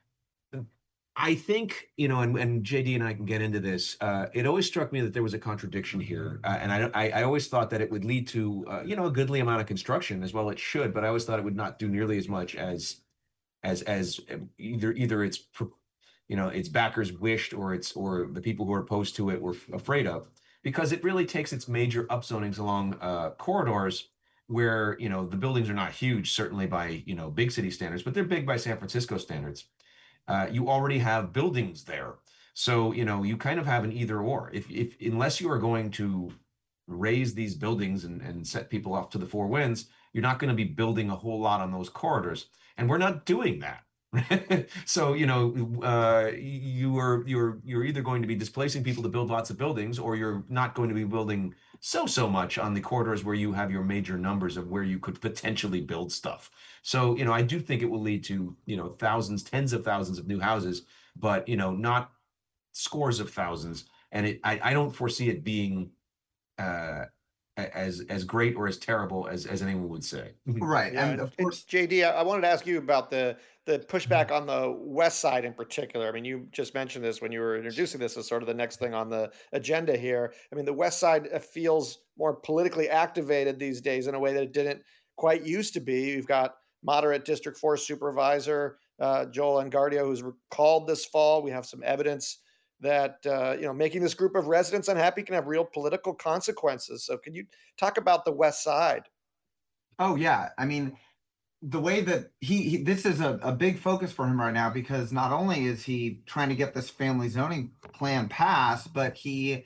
I think, you know, and, and J D and I can get into this. Uh, it always struck me that there was a contradiction here, uh, and I, I I always thought that it would lead to uh, you know, a goodly amount of construction, as well it should, but I always thought it would not do nearly as much as as as either either its you know its backers wished, or its or the people who are opposed to it were afraid of, because it really takes its major upzonings along uh, corridors where, you know, the buildings are not huge, certainly by, you know, big city standards, but they're big by San Francisco standards. Uh, you already have buildings there, so, you know, you kind of have an either or. If if unless you are going to raise these buildings and and set people off to the four winds, you're not going to be building a whole lot on those corridors. And we're not doing that. So, you know, uh, you are you're you're either going to be displacing people to build lots of buildings, or you're not going to be building so so much on the corridors where you have your major numbers of where you could potentially build stuff. So, you know, I do think it will lead to, you know, thousands, tens of thousands of new houses, but, you know, not scores of thousands. And it, I, I don't foresee it being uh, as as great or as terrible as as anyone would say. Right. Yeah, And of course, J D, I wanted to ask you about the the pushback on the west side in particular. I mean, you just mentioned this when you were introducing this as sort of the next thing on the agenda here. I mean, the west side feels more politically activated these days in a way that it didn't quite used to be. You've got moderate District four Supervisor uh, Joel Engardio, who's recalled this fall. We have some evidence that uh, you know, making this group of residents unhappy can have real political consequences. So can you talk about the west side? Oh yeah, I mean, the way that he, he this is a, a big focus for him right now, because not only is he trying to get this family zoning plan passed, but he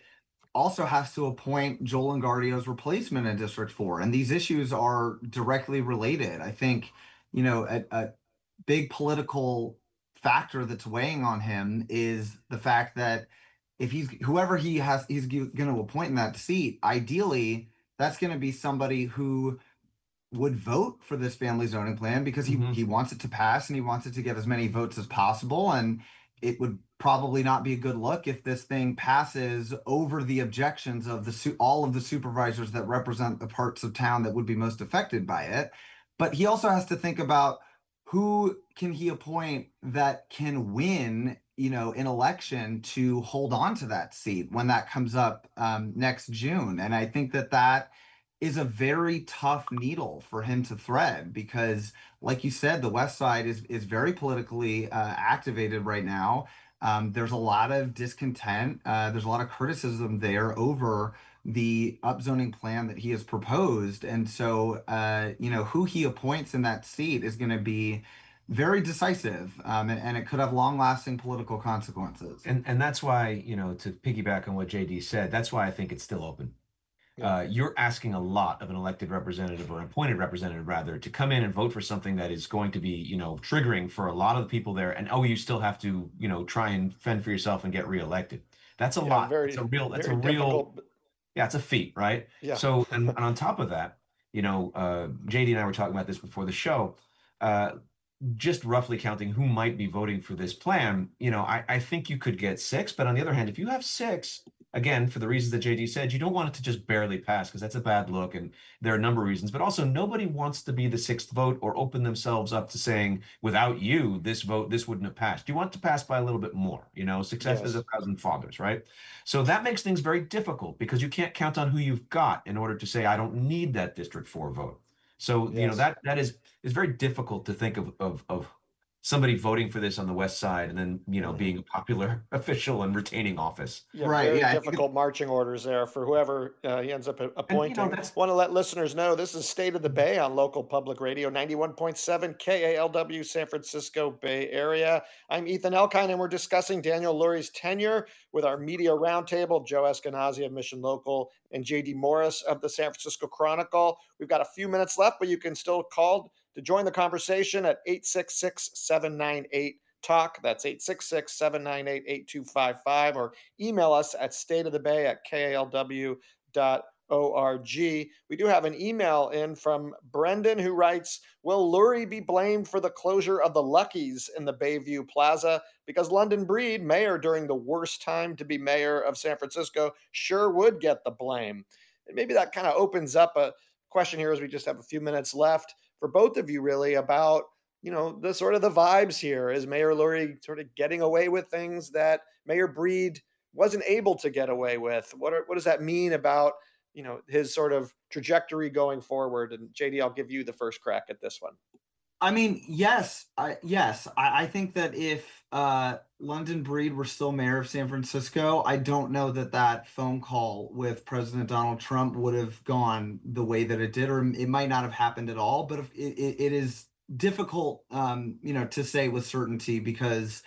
also has to appoint Joel Engardio's replacement in District four. And these issues are directly related. I think, you know, a, a big political factor that's weighing on him is the fact that if he's whoever he has, he's going to appoint in that seat, ideally, that's going to be somebody who would vote for this family zoning plan because he, Mhm. he wants it to pass and he wants it to get as many votes as possible. And it would probably not be a good look if this thing passes over the objections of the su- all of the supervisors that represent the parts of town that would be most affected by it. But he also has to think about who can he appoint that can win, you know, an election to hold on to that seat when that comes up um, next June. And I think that that is a very tough needle for him to thread because, like you said, the West Side is is very politically uh, activated right now. Um, there's a lot of discontent. Uh, there's a lot of criticism there over the upzoning plan that he has proposed, and so uh, you know who he appoints in that seat is going to be very decisive, um, and, and it could have long-lasting political consequences. And and that's why, you know, to piggyback on what J D said, that's why I think it's still open. Uh, you're asking a lot of an elected representative or an appointed representative rather to come in and vote for something that is going to be, you know, triggering for a lot of the people there. And oh, you still have to, you know, try and fend for yourself and get reelected. That's a Yeah, lot. very- It's a real, that's a very real, difficult. yeah, it's a feat, right? Yeah. So, and, and on top of that, you know, uh, J D and I were talking about this before the show. Uh, just roughly counting who might be voting for this plan, you know, I, I think you could get six. But on the other hand, if you have six, again, for the reasons that J D said, you don't want it to just barely pass because that's a bad look. And there are a number of reasons, but also nobody wants to be the sixth vote or open themselves up to saying, without you, this vote, this wouldn't have passed. You want to pass by a little bit more, you know, success Yes. is a thousand fathers, right? So that makes things very difficult because you can't count on who you've got in order to say, I don't need that District four vote. So, you know, Yes. that that is is very difficult to think of of of somebody voting for this on the West Side and then, you know, being a popular official and retaining office. Yeah, Right, very yeah, I think difficult marching orders there for whoever uh, he ends up a- appointing. that's- Want to let listeners know this is State of the Bay on local public radio, ninety-one point seven K A L W, San Francisco Bay Area. I'm Ethan Elkine, and we're discussing Daniel Lurie's tenure with our media roundtable, Joe Eskenazi of Mission Local and J D Morris of the San Francisco Chronicle. We've got a few minutes left, but you can still call to join the conversation at eight six six, seven nine eight, talk. That's eight six six, seven nine eight, eight two five five, or email us at stateofthebay at K A L W dot org. We do have an email in from Brendan who writes, will Lurie be blamed for the closure of the Luckies in the Bayview Plaza? Because London Breed, mayor during the worst time to be mayor of San Francisco, sure would get the blame. And maybe that kind of opens up a question here as we just have a few minutes left for both of you, really, about, you know, the sort of the vibes here. Is Mayor Lurie sort of getting away with things that Mayor Breed wasn't able to get away with? What are, what does that mean about, you know, his sort of trajectory going forward? And J D, I'll give you the first crack at this one. I mean, yes, I, yes. I, I think that if uh, London Breed were still mayor of San Francisco, I don't know that that phone call with President Donald Trump would have gone the way that it did, or it might not have happened at all. But if it, it, it is difficult, um, you know, to say with certainty because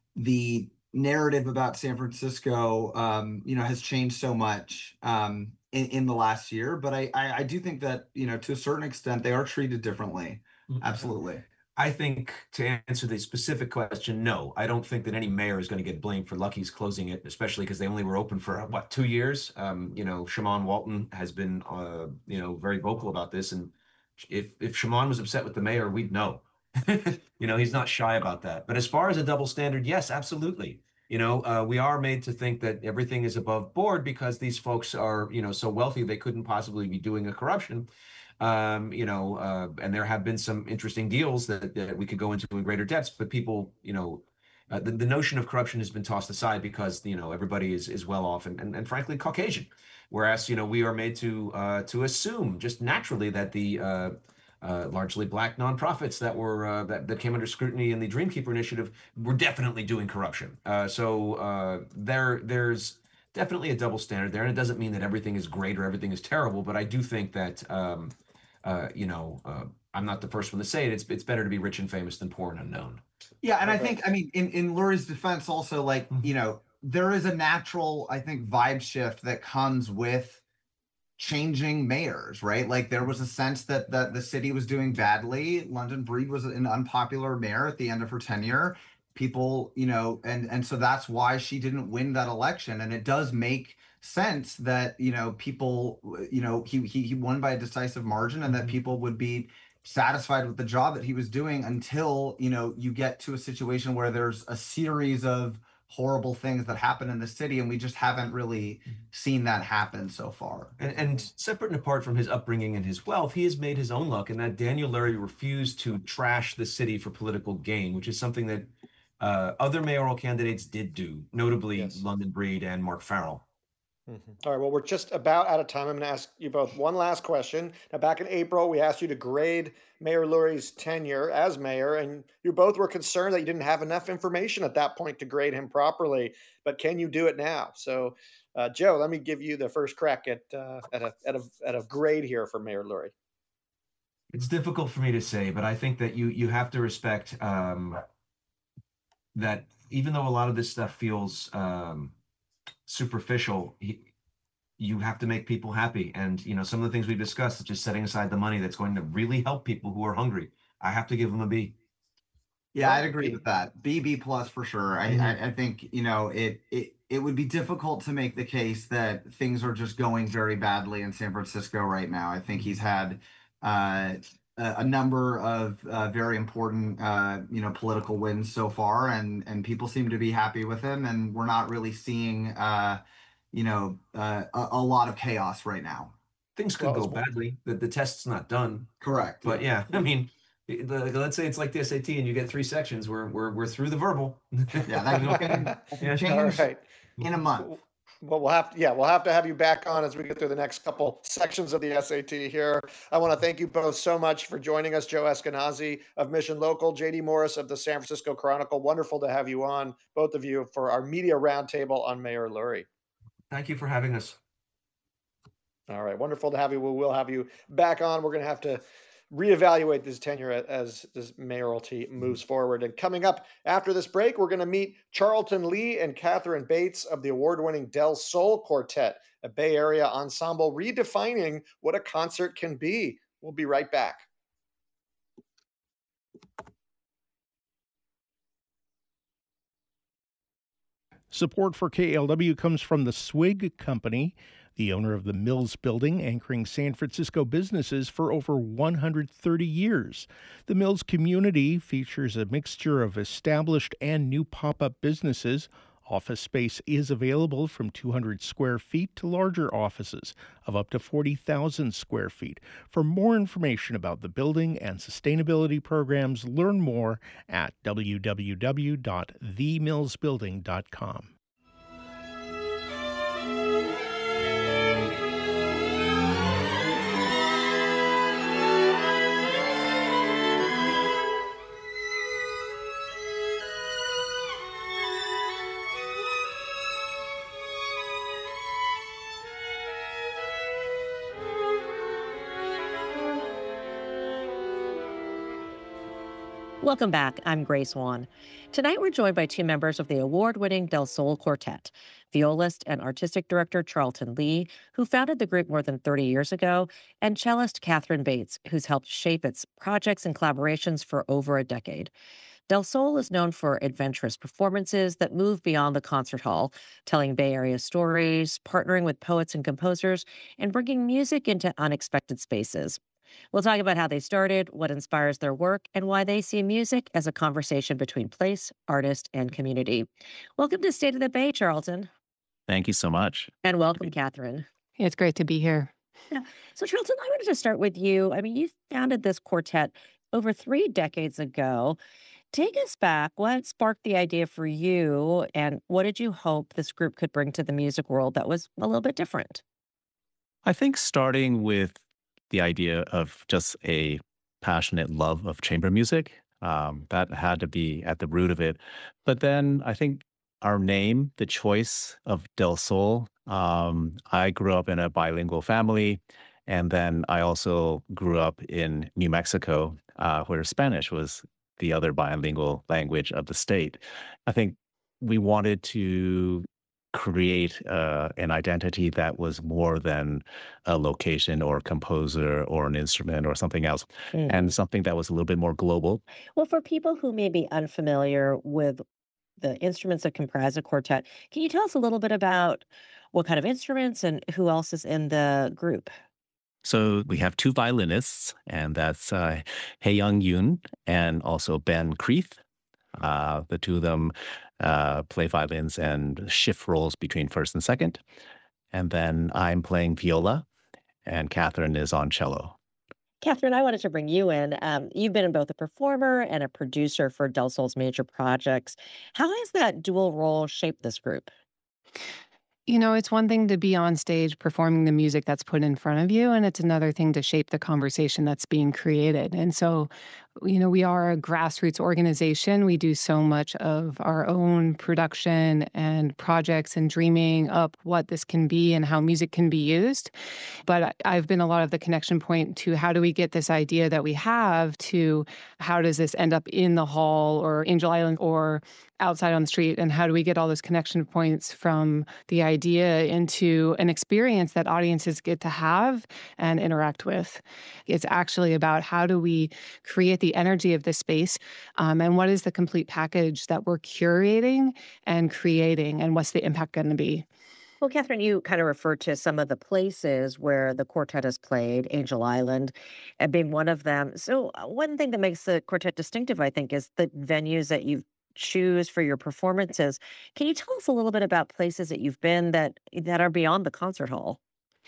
the narrative about San Francisco, um, you know, has changed so much um, in, in the last year. But I, I, I do think that, you know, to a certain extent, they are treated differently. Absolutely. I think to answer the specific question, no, I don't think that any mayor is going to get blamed for Lucky's closing it, especially because they only were open for what, two years. Um, you know, Shaman Walton has been, uh, you know, very vocal about this, and if if Shaman was upset with the mayor, we'd know. You know, he's not shy about that. But as far as a double standard, yes, absolutely. You know, uh, we are made to think that everything is above board because these folks are, you know, so wealthy they couldn't possibly be doing a corruption. Um, you know, uh, and there have been some interesting deals that, that we could go into in greater depths, but people, you know, uh, the, the notion of corruption has been tossed aside because, you know, everybody is, is well off and, and, and frankly, Caucasian. Whereas, you know, we are made to, uh, to assume just naturally that the, uh, uh, largely black nonprofits that were, uh, that, that came under scrutiny in the Dreamkeeper initiative were definitely doing corruption. Uh, so, uh, there, there's definitely a double standard there. And it doesn't mean that everything is great or everything is terrible, but I do think that, um, Uh, you know, uh, I'm not the first one to say it. It's it's better to be rich and famous than poor and unknown. Yeah, and I think, I mean, in, in Lurie's defense also, like, you know, there is a natural, I think, vibe shift that comes with changing mayors, right? Like there was a sense that that the city was doing badly. London Breed was an unpopular mayor at the end of her tenure. People, you know, and and so that's why she didn't win that election. And it does make sense that, you know, people, you know, he he, he won by a decisive margin, and that people would be satisfied with the job that he was doing until, you know, you get to a situation where there's a series of horrible things that happen in the city, and we just haven't really seen that happen so far. And, and separate and apart from his upbringing and his wealth, he has made his own luck, and that Daniel Lurie refused to trash the city for political gain, which is something that uh, other mayoral candidates did do, notably yes. London Breed and Mark Farrell. Mm-hmm. All right, well, we're just about out of time. I'm going to ask you both one last question. Now, back in April, we asked you to grade Mayor Lurie's tenure as mayor, and you both were concerned that you didn't have enough information at that point to grade him properly. But can you do it now? So, uh, Joe, let me give you the first crack at uh, at a at a at a grade here for Mayor Lurie. It's difficult for me to say, but I think that you you have to respect um, that even though a lot of this stuff feels um, superficial, he, you have to make people happy. And, you know, some of the things we've discussed, just setting aside the money that's going to really help people who are hungry. I have to give them a B. Yeah, I'd agree with that. B, B plus for sure. I, mm-hmm. I, I think, you know, it, it, it would be difficult to make the case that things are just going very badly in San Francisco right now. I think he's had uh, a, a number of uh, very important, uh, you know, political wins so far, and, and people seem to be happy with him. And we're not really seeing, uh, you know, uh, a, a lot of chaos right now. Things could well, go badly. The, the test's not done. Correct. But yeah, I mean, the, the, let's say it's like the S A T and you get three sections. We're we're we're through the verbal. Yeah, that can change All right. in a month. Well, we'll have to, yeah, we'll have to have you back on as we get through the next couple sections of the S A T here. I want to thank you both so much for joining us. Joe Eskenazi of Mission Local, J D Morris of the San Francisco Chronicle. Wonderful to have you on, both of you, for our media roundtable on Mayor Lurie. Thank you for having us. All right. Wonderful to have you. We will have you back on. We're going to have to reevaluate this tenure as this mayoralty moves forward. And coming up after this break, we're going to meet Charlton Lee and Catherine Bates of the award-winning Del Sol Quartet, a Bay Area ensemble redefining what a concert can be. We'll be right back. Support for K L W comes from the Swig Company, the owner of the Mills Building, anchoring San Francisco businesses for over one hundred thirty years. The Mills community features a mixture of established and new pop-up businesses. Office space is available from two hundred square feet to larger offices of up to forty thousand square feet. For more information about the building and sustainability programs, learn more at w w w dot the mills building dot com. Welcome back. I'm Grace Wan. Tonight, we're joined by two members of the award-winning Del Sol Quartet, violist and artistic director Charlton Lee, who founded the group more than thirty years ago, and cellist Catherine Bates, who's helped shape its projects and collaborations for over a decade. Del Sol is known for adventurous performances that move beyond the concert hall, telling Bay Area stories, partnering with poets and composers, and bringing music into unexpected spaces. We'll talk about how they started, what inspires their work, and why they see music as a conversation between place, artist, and community. Welcome to State of the Bay, Charlton. Thank you so much. And welcome, Catherine. It's great to be here. Yeah. So, Charlton, I wanted to start with you. I mean, you founded this quartet over three decades ago. Take us back. What sparked the idea for you, and what did you hope this group could bring to the music world that was a little bit different? I think starting with the idea of just a passionate love of chamber music, um, that had to be at the root of it. But then I think our name, the choice of Del Sol, um, I grew up in a bilingual family, and then I also grew up in New Mexico, uh, where Spanish was the other bilingual language of the state. I think we wanted to create uh, an identity that was more than a location or a composer or an instrument or something else, Mm. and something that was a little bit more global. Well, for people who may be unfamiliar with the instruments that comprise a quartet, can you tell us a little bit about what kind of instruments and who else is in the group? So we have two violinists, and that's uh, Young Yoon and also Ben Creeth. Uh, the two of them uh, play violins and shift roles between first and second. And then I'm playing viola, and Catherine is on cello. Catherine, I wanted to bring you in. Um, you've been both a performer and a producer for Del Sol's major projects. How has that dual role shaped this group? You know, it's one thing to be on stage performing the music that's put in front of you, and it's another thing to shape the conversation that's being created. And so, you know, we are a grassroots organization. We do so much of our own production and projects and dreaming up what this can be and how music can be used. But I- I've been a lot of the connection point to how do we get this idea that we have to how does this end up in the hall or Angel Island or outside on the street, and how do we get all those connection points from the idea into an experience that audiences get to have and interact with. It's actually about how do we create the energy of this space, um, and what is the complete package that we're curating and creating, and what's the impact going to be. Well, Catherine, you kind of referred to some of the places where the quartet has played, Angel Island uh, being one of them. So, uh, one thing that makes the quartet distinctive, I think, is the venues that you choose for your performances. Can you tell us a little bit about places that you've been that that are beyond the concert hall?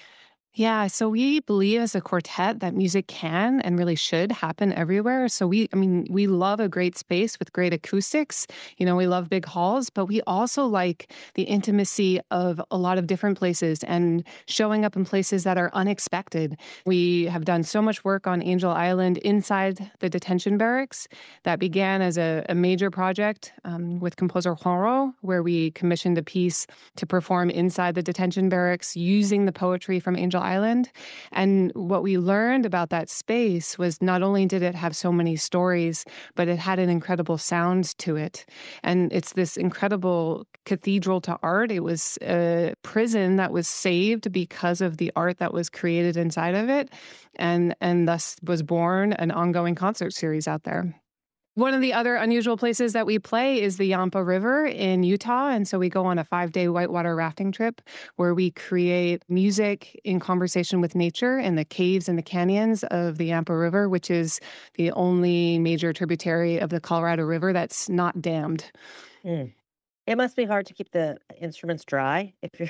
Yeah, so we believe as a quartet that music can and really should happen everywhere. So we, I mean, we love a great space with great acoustics. You know, we love big halls, but we also like the intimacy of a lot of different places and showing up in places that are unexpected. We have done so much work on Angel Island inside the detention barracks that began as a, a major project um, with composer Juanro, where we commissioned a piece to perform inside the detention barracks using the poetry from Angel Island. And what we learned about that space was not only did it have so many stories, but it had an incredible sound to it. And it's this incredible cathedral to art. It was a prison that was saved because of the art that was created inside of it. And, and thus was born an ongoing concert series out there. One of the other unusual places that we play is the Yampa River in Utah. And so we go on a five-day whitewater rafting trip where we create music in conversation with nature in the caves and the canyons of the Yampa River, which is the only major tributary of the Colorado River that's not dammed. Mm. It must be hard to keep the instruments dry if you're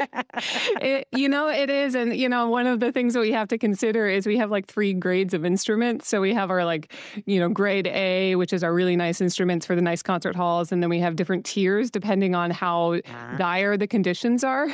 It, you know, it is. And, you know, one of the things that we have to consider is we have like three grades of instruments. So we have our like, you know, grade A, which is our really nice instruments for the nice concert halls. And then we have different tiers depending on how Ah. dire the conditions are.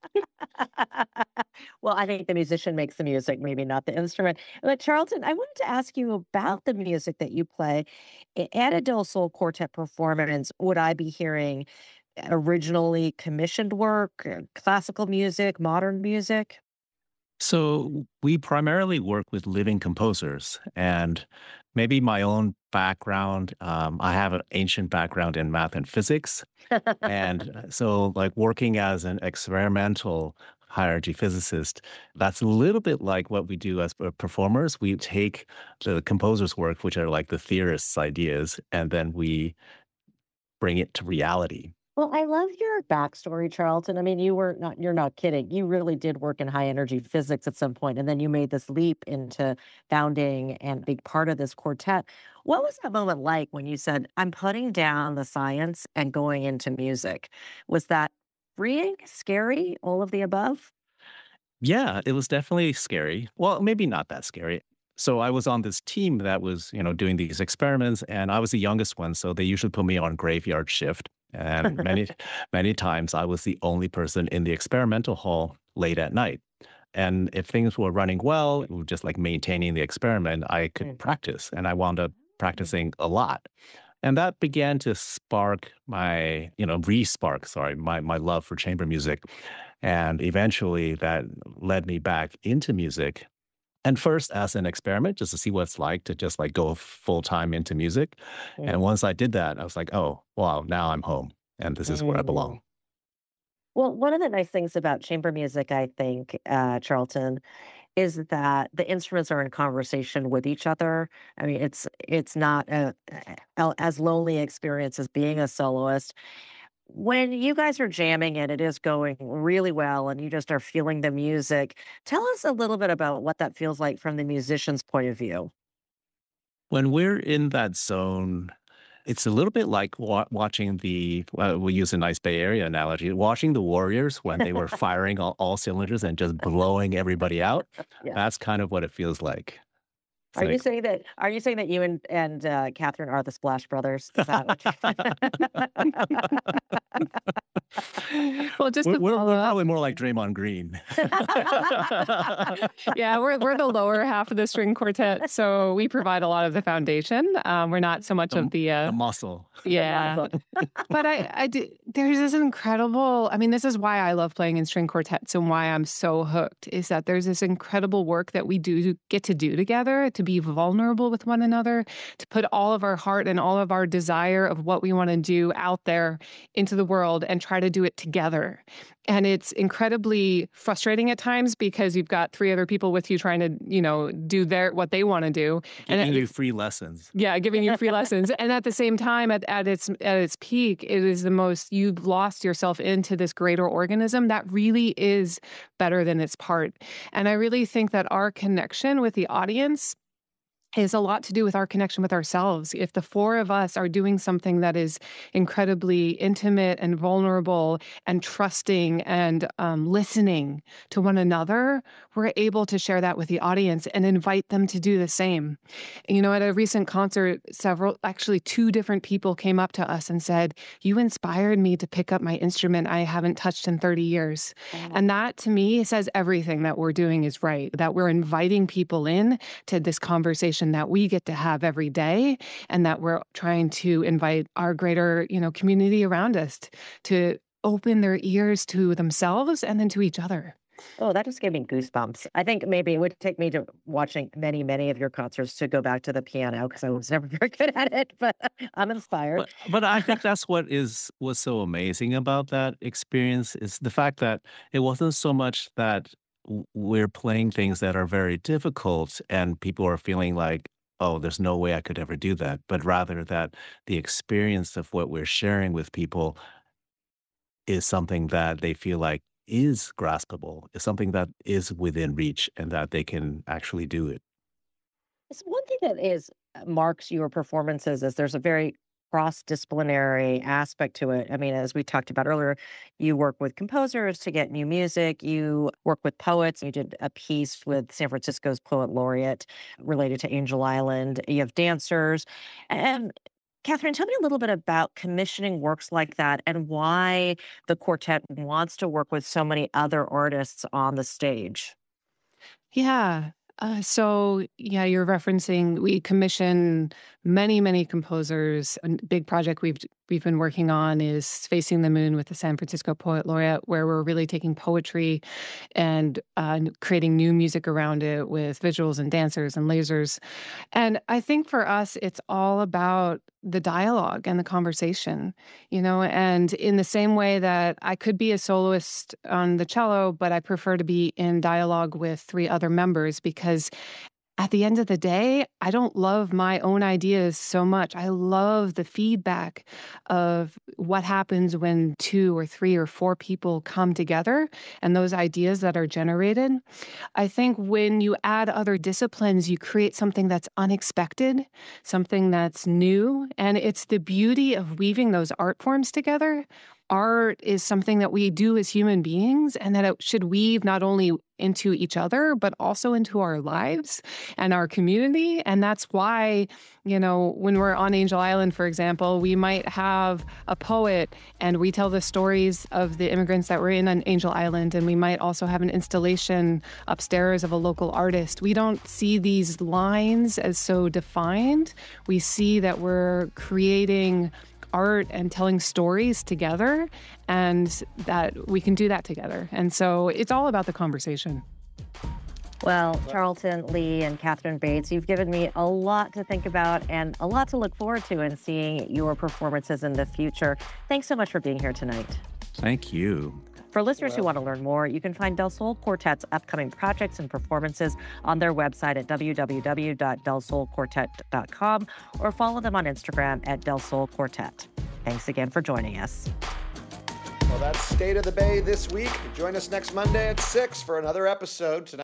Well, I think the musician makes the music, maybe not the instrument. But Charlton, I wanted to ask you about the music that you play. I- At a Del Sol Quartet performance, would I be hearing originally commissioned work, uh, classical music, modern music? So we primarily work with living composers, and maybe my own background. Um, I have an ancient background in math and physics, and uh, so like working as an experimental high energy physicist, that's a little bit like what we do as uh, performers. We take the composer's work, which are like the theorists' ideas, and then we bring it to reality. Well, I love your backstory, Charlton. I mean, you were not, you're not kidding. You really did work in high energy physics at some point, and then you made this leap into founding and being part of this quartet. What was that moment like when you said, I'm putting down the science and going into music? Was that freeing, scary, all of the above? Yeah, it was definitely scary. Well, maybe not that scary. So I was on this team that was, you know, doing these experiments, and I was the youngest one, so they usually put me on graveyard shift. And many, many times I was the only person in the experimental hall late at night. And if things were running well, we were just like maintaining the experiment, I could Mm. practice, and I wound up practicing a lot. And that began to spark my, you know, re-spark, sorry, my my love for chamber music. And eventually that led me back into music. And first as an experiment, just to see what it's like to just like go full time into music. And Mm. once I did that, I was like, oh, wow, now I'm home. and this is where I belong. Well, one of the nice things about chamber music, I think, uh, Charlton, is that the instruments are in conversation with each other. I mean, it's it's not a, a as lonely experience as being a soloist. When you guys are jamming and it is going really well and you just are feeling the music, tell us a little bit about what that feels like from the musician's point of view. When we're in that zone, it's a little bit like wa- watching the, well, we use a nice Bay Area analogy, watching the Warriors when they were firing all, all cylinders and just blowing everybody out. Yeah. That's kind of what it feels like. It's Are you like, saying that? Are you saying that you and and uh, Catherine are the Splash Brothers? Is that what Well, just we're, to we're, follow we're up, probably more like Draymond Green. yeah, we're we're the lower half of the string quartet, so we provide a lot of the foundation. Um, we're not so much The, of the uh, the muscle. yeah, but I I do, there's this incredible. I mean, this is why I love playing in string quartets and why I'm so hooked. Is that there's this incredible work that we do get to do together, to be vulnerable with one another, to put all of our heart and all of our desire of what we want to do out there into the world and try to do it together. And it's incredibly frustrating at times because you've got three other people with you trying to, you know, do their what they want to do. Giving and you free lessons. Yeah, giving you free lessons. And at the same time, at, at its at its peak, it is the most, you've lost yourself into this greater organism that really is better than its part. And I really think that our connection with the audience is a lot to do with our connection with ourselves. If the four of us are doing something that is incredibly intimate and vulnerable and trusting and um, listening to one another, we're able to share that with the audience and invite them to do the same. You know, at a recent concert, several, actually two different people came up to us and said, "You inspired me to pick up my instrument I haven't touched in thirty years. Mm-hmm. And that to me says everything that we're doing is right, that we're inviting people in to this conversation that we get to have every day, and that we're trying to invite our greater, you know, community around us to open their ears to themselves and then to each other." Oh, that just gave me goosebumps. I think maybe it would take me to watching many, many of your concerts to go back to the piano because I was never very good at it, but I'm inspired. But, but I think that's what is was so amazing about that experience is the fact that it wasn't so much that w- we're playing things that are very difficult and people are feeling like, oh, there's no way I could ever do that, but rather that the experience of what we're sharing with people is something that they feel like is graspable, is something that is within reach and that they can actually do it. It's one thing that is uh, marks your performances is there's a very cross-disciplinary aspect to it. I mean, as we talked about earlier, you work with composers to get new music, you work with poets. You did a piece with San Francisco's poet laureate related to Angel Island. You have dancers. And Catherine, tell me a little bit about commissioning works like that and why the quartet wants to work with so many other artists on the stage. Yeah. Uh, so, yeah, you're referencing, we commission many, many composers. A big project we've we've been working on is Facing the Moon with the San Francisco Poet Laureate, where we're really taking poetry and uh, creating new music around it with visuals and dancers and lasers. And I think for us, it's all about the dialogue and the conversation, you know, and in the same way that I could be a soloist on the cello, but I prefer to be in dialogue with three other members because at the end of the day, I don't love my own ideas so much. I love the feedback of what happens when two or three or four people come together and those ideas that are generated. I think when you add other disciplines, you create something that's unexpected, something that's new. And it's the beauty of weaving those art forms together. Art is something that we do as human beings and that it should weave not only into each other, but also into our lives and our community. And that's why, you know, when we're on Angel Island, for example, we might have a poet and we tell the stories of the immigrants that were in on Angel Island. And we might also have an installation upstairs of a local artist. We don't see these lines as so defined. We see that we're creating art and telling stories together, and that we can do that together. And so it's all about the conversation. Well, Charlton Lee and Catherine Bates, you've given me a lot to think about and a lot to look forward to in seeing your performances in the future. Thanks so much for being here tonight. Thank you. For listeners who want to learn more, you can find Del Sol Quartet's upcoming projects and performances on their website at w w w dot del sol quartet dot com or follow them on Instagram at Del Sol Quartet. Thanks again for joining us. Well, that's State of the Bay this week. Join us next Monday at six for another episode. Tonight.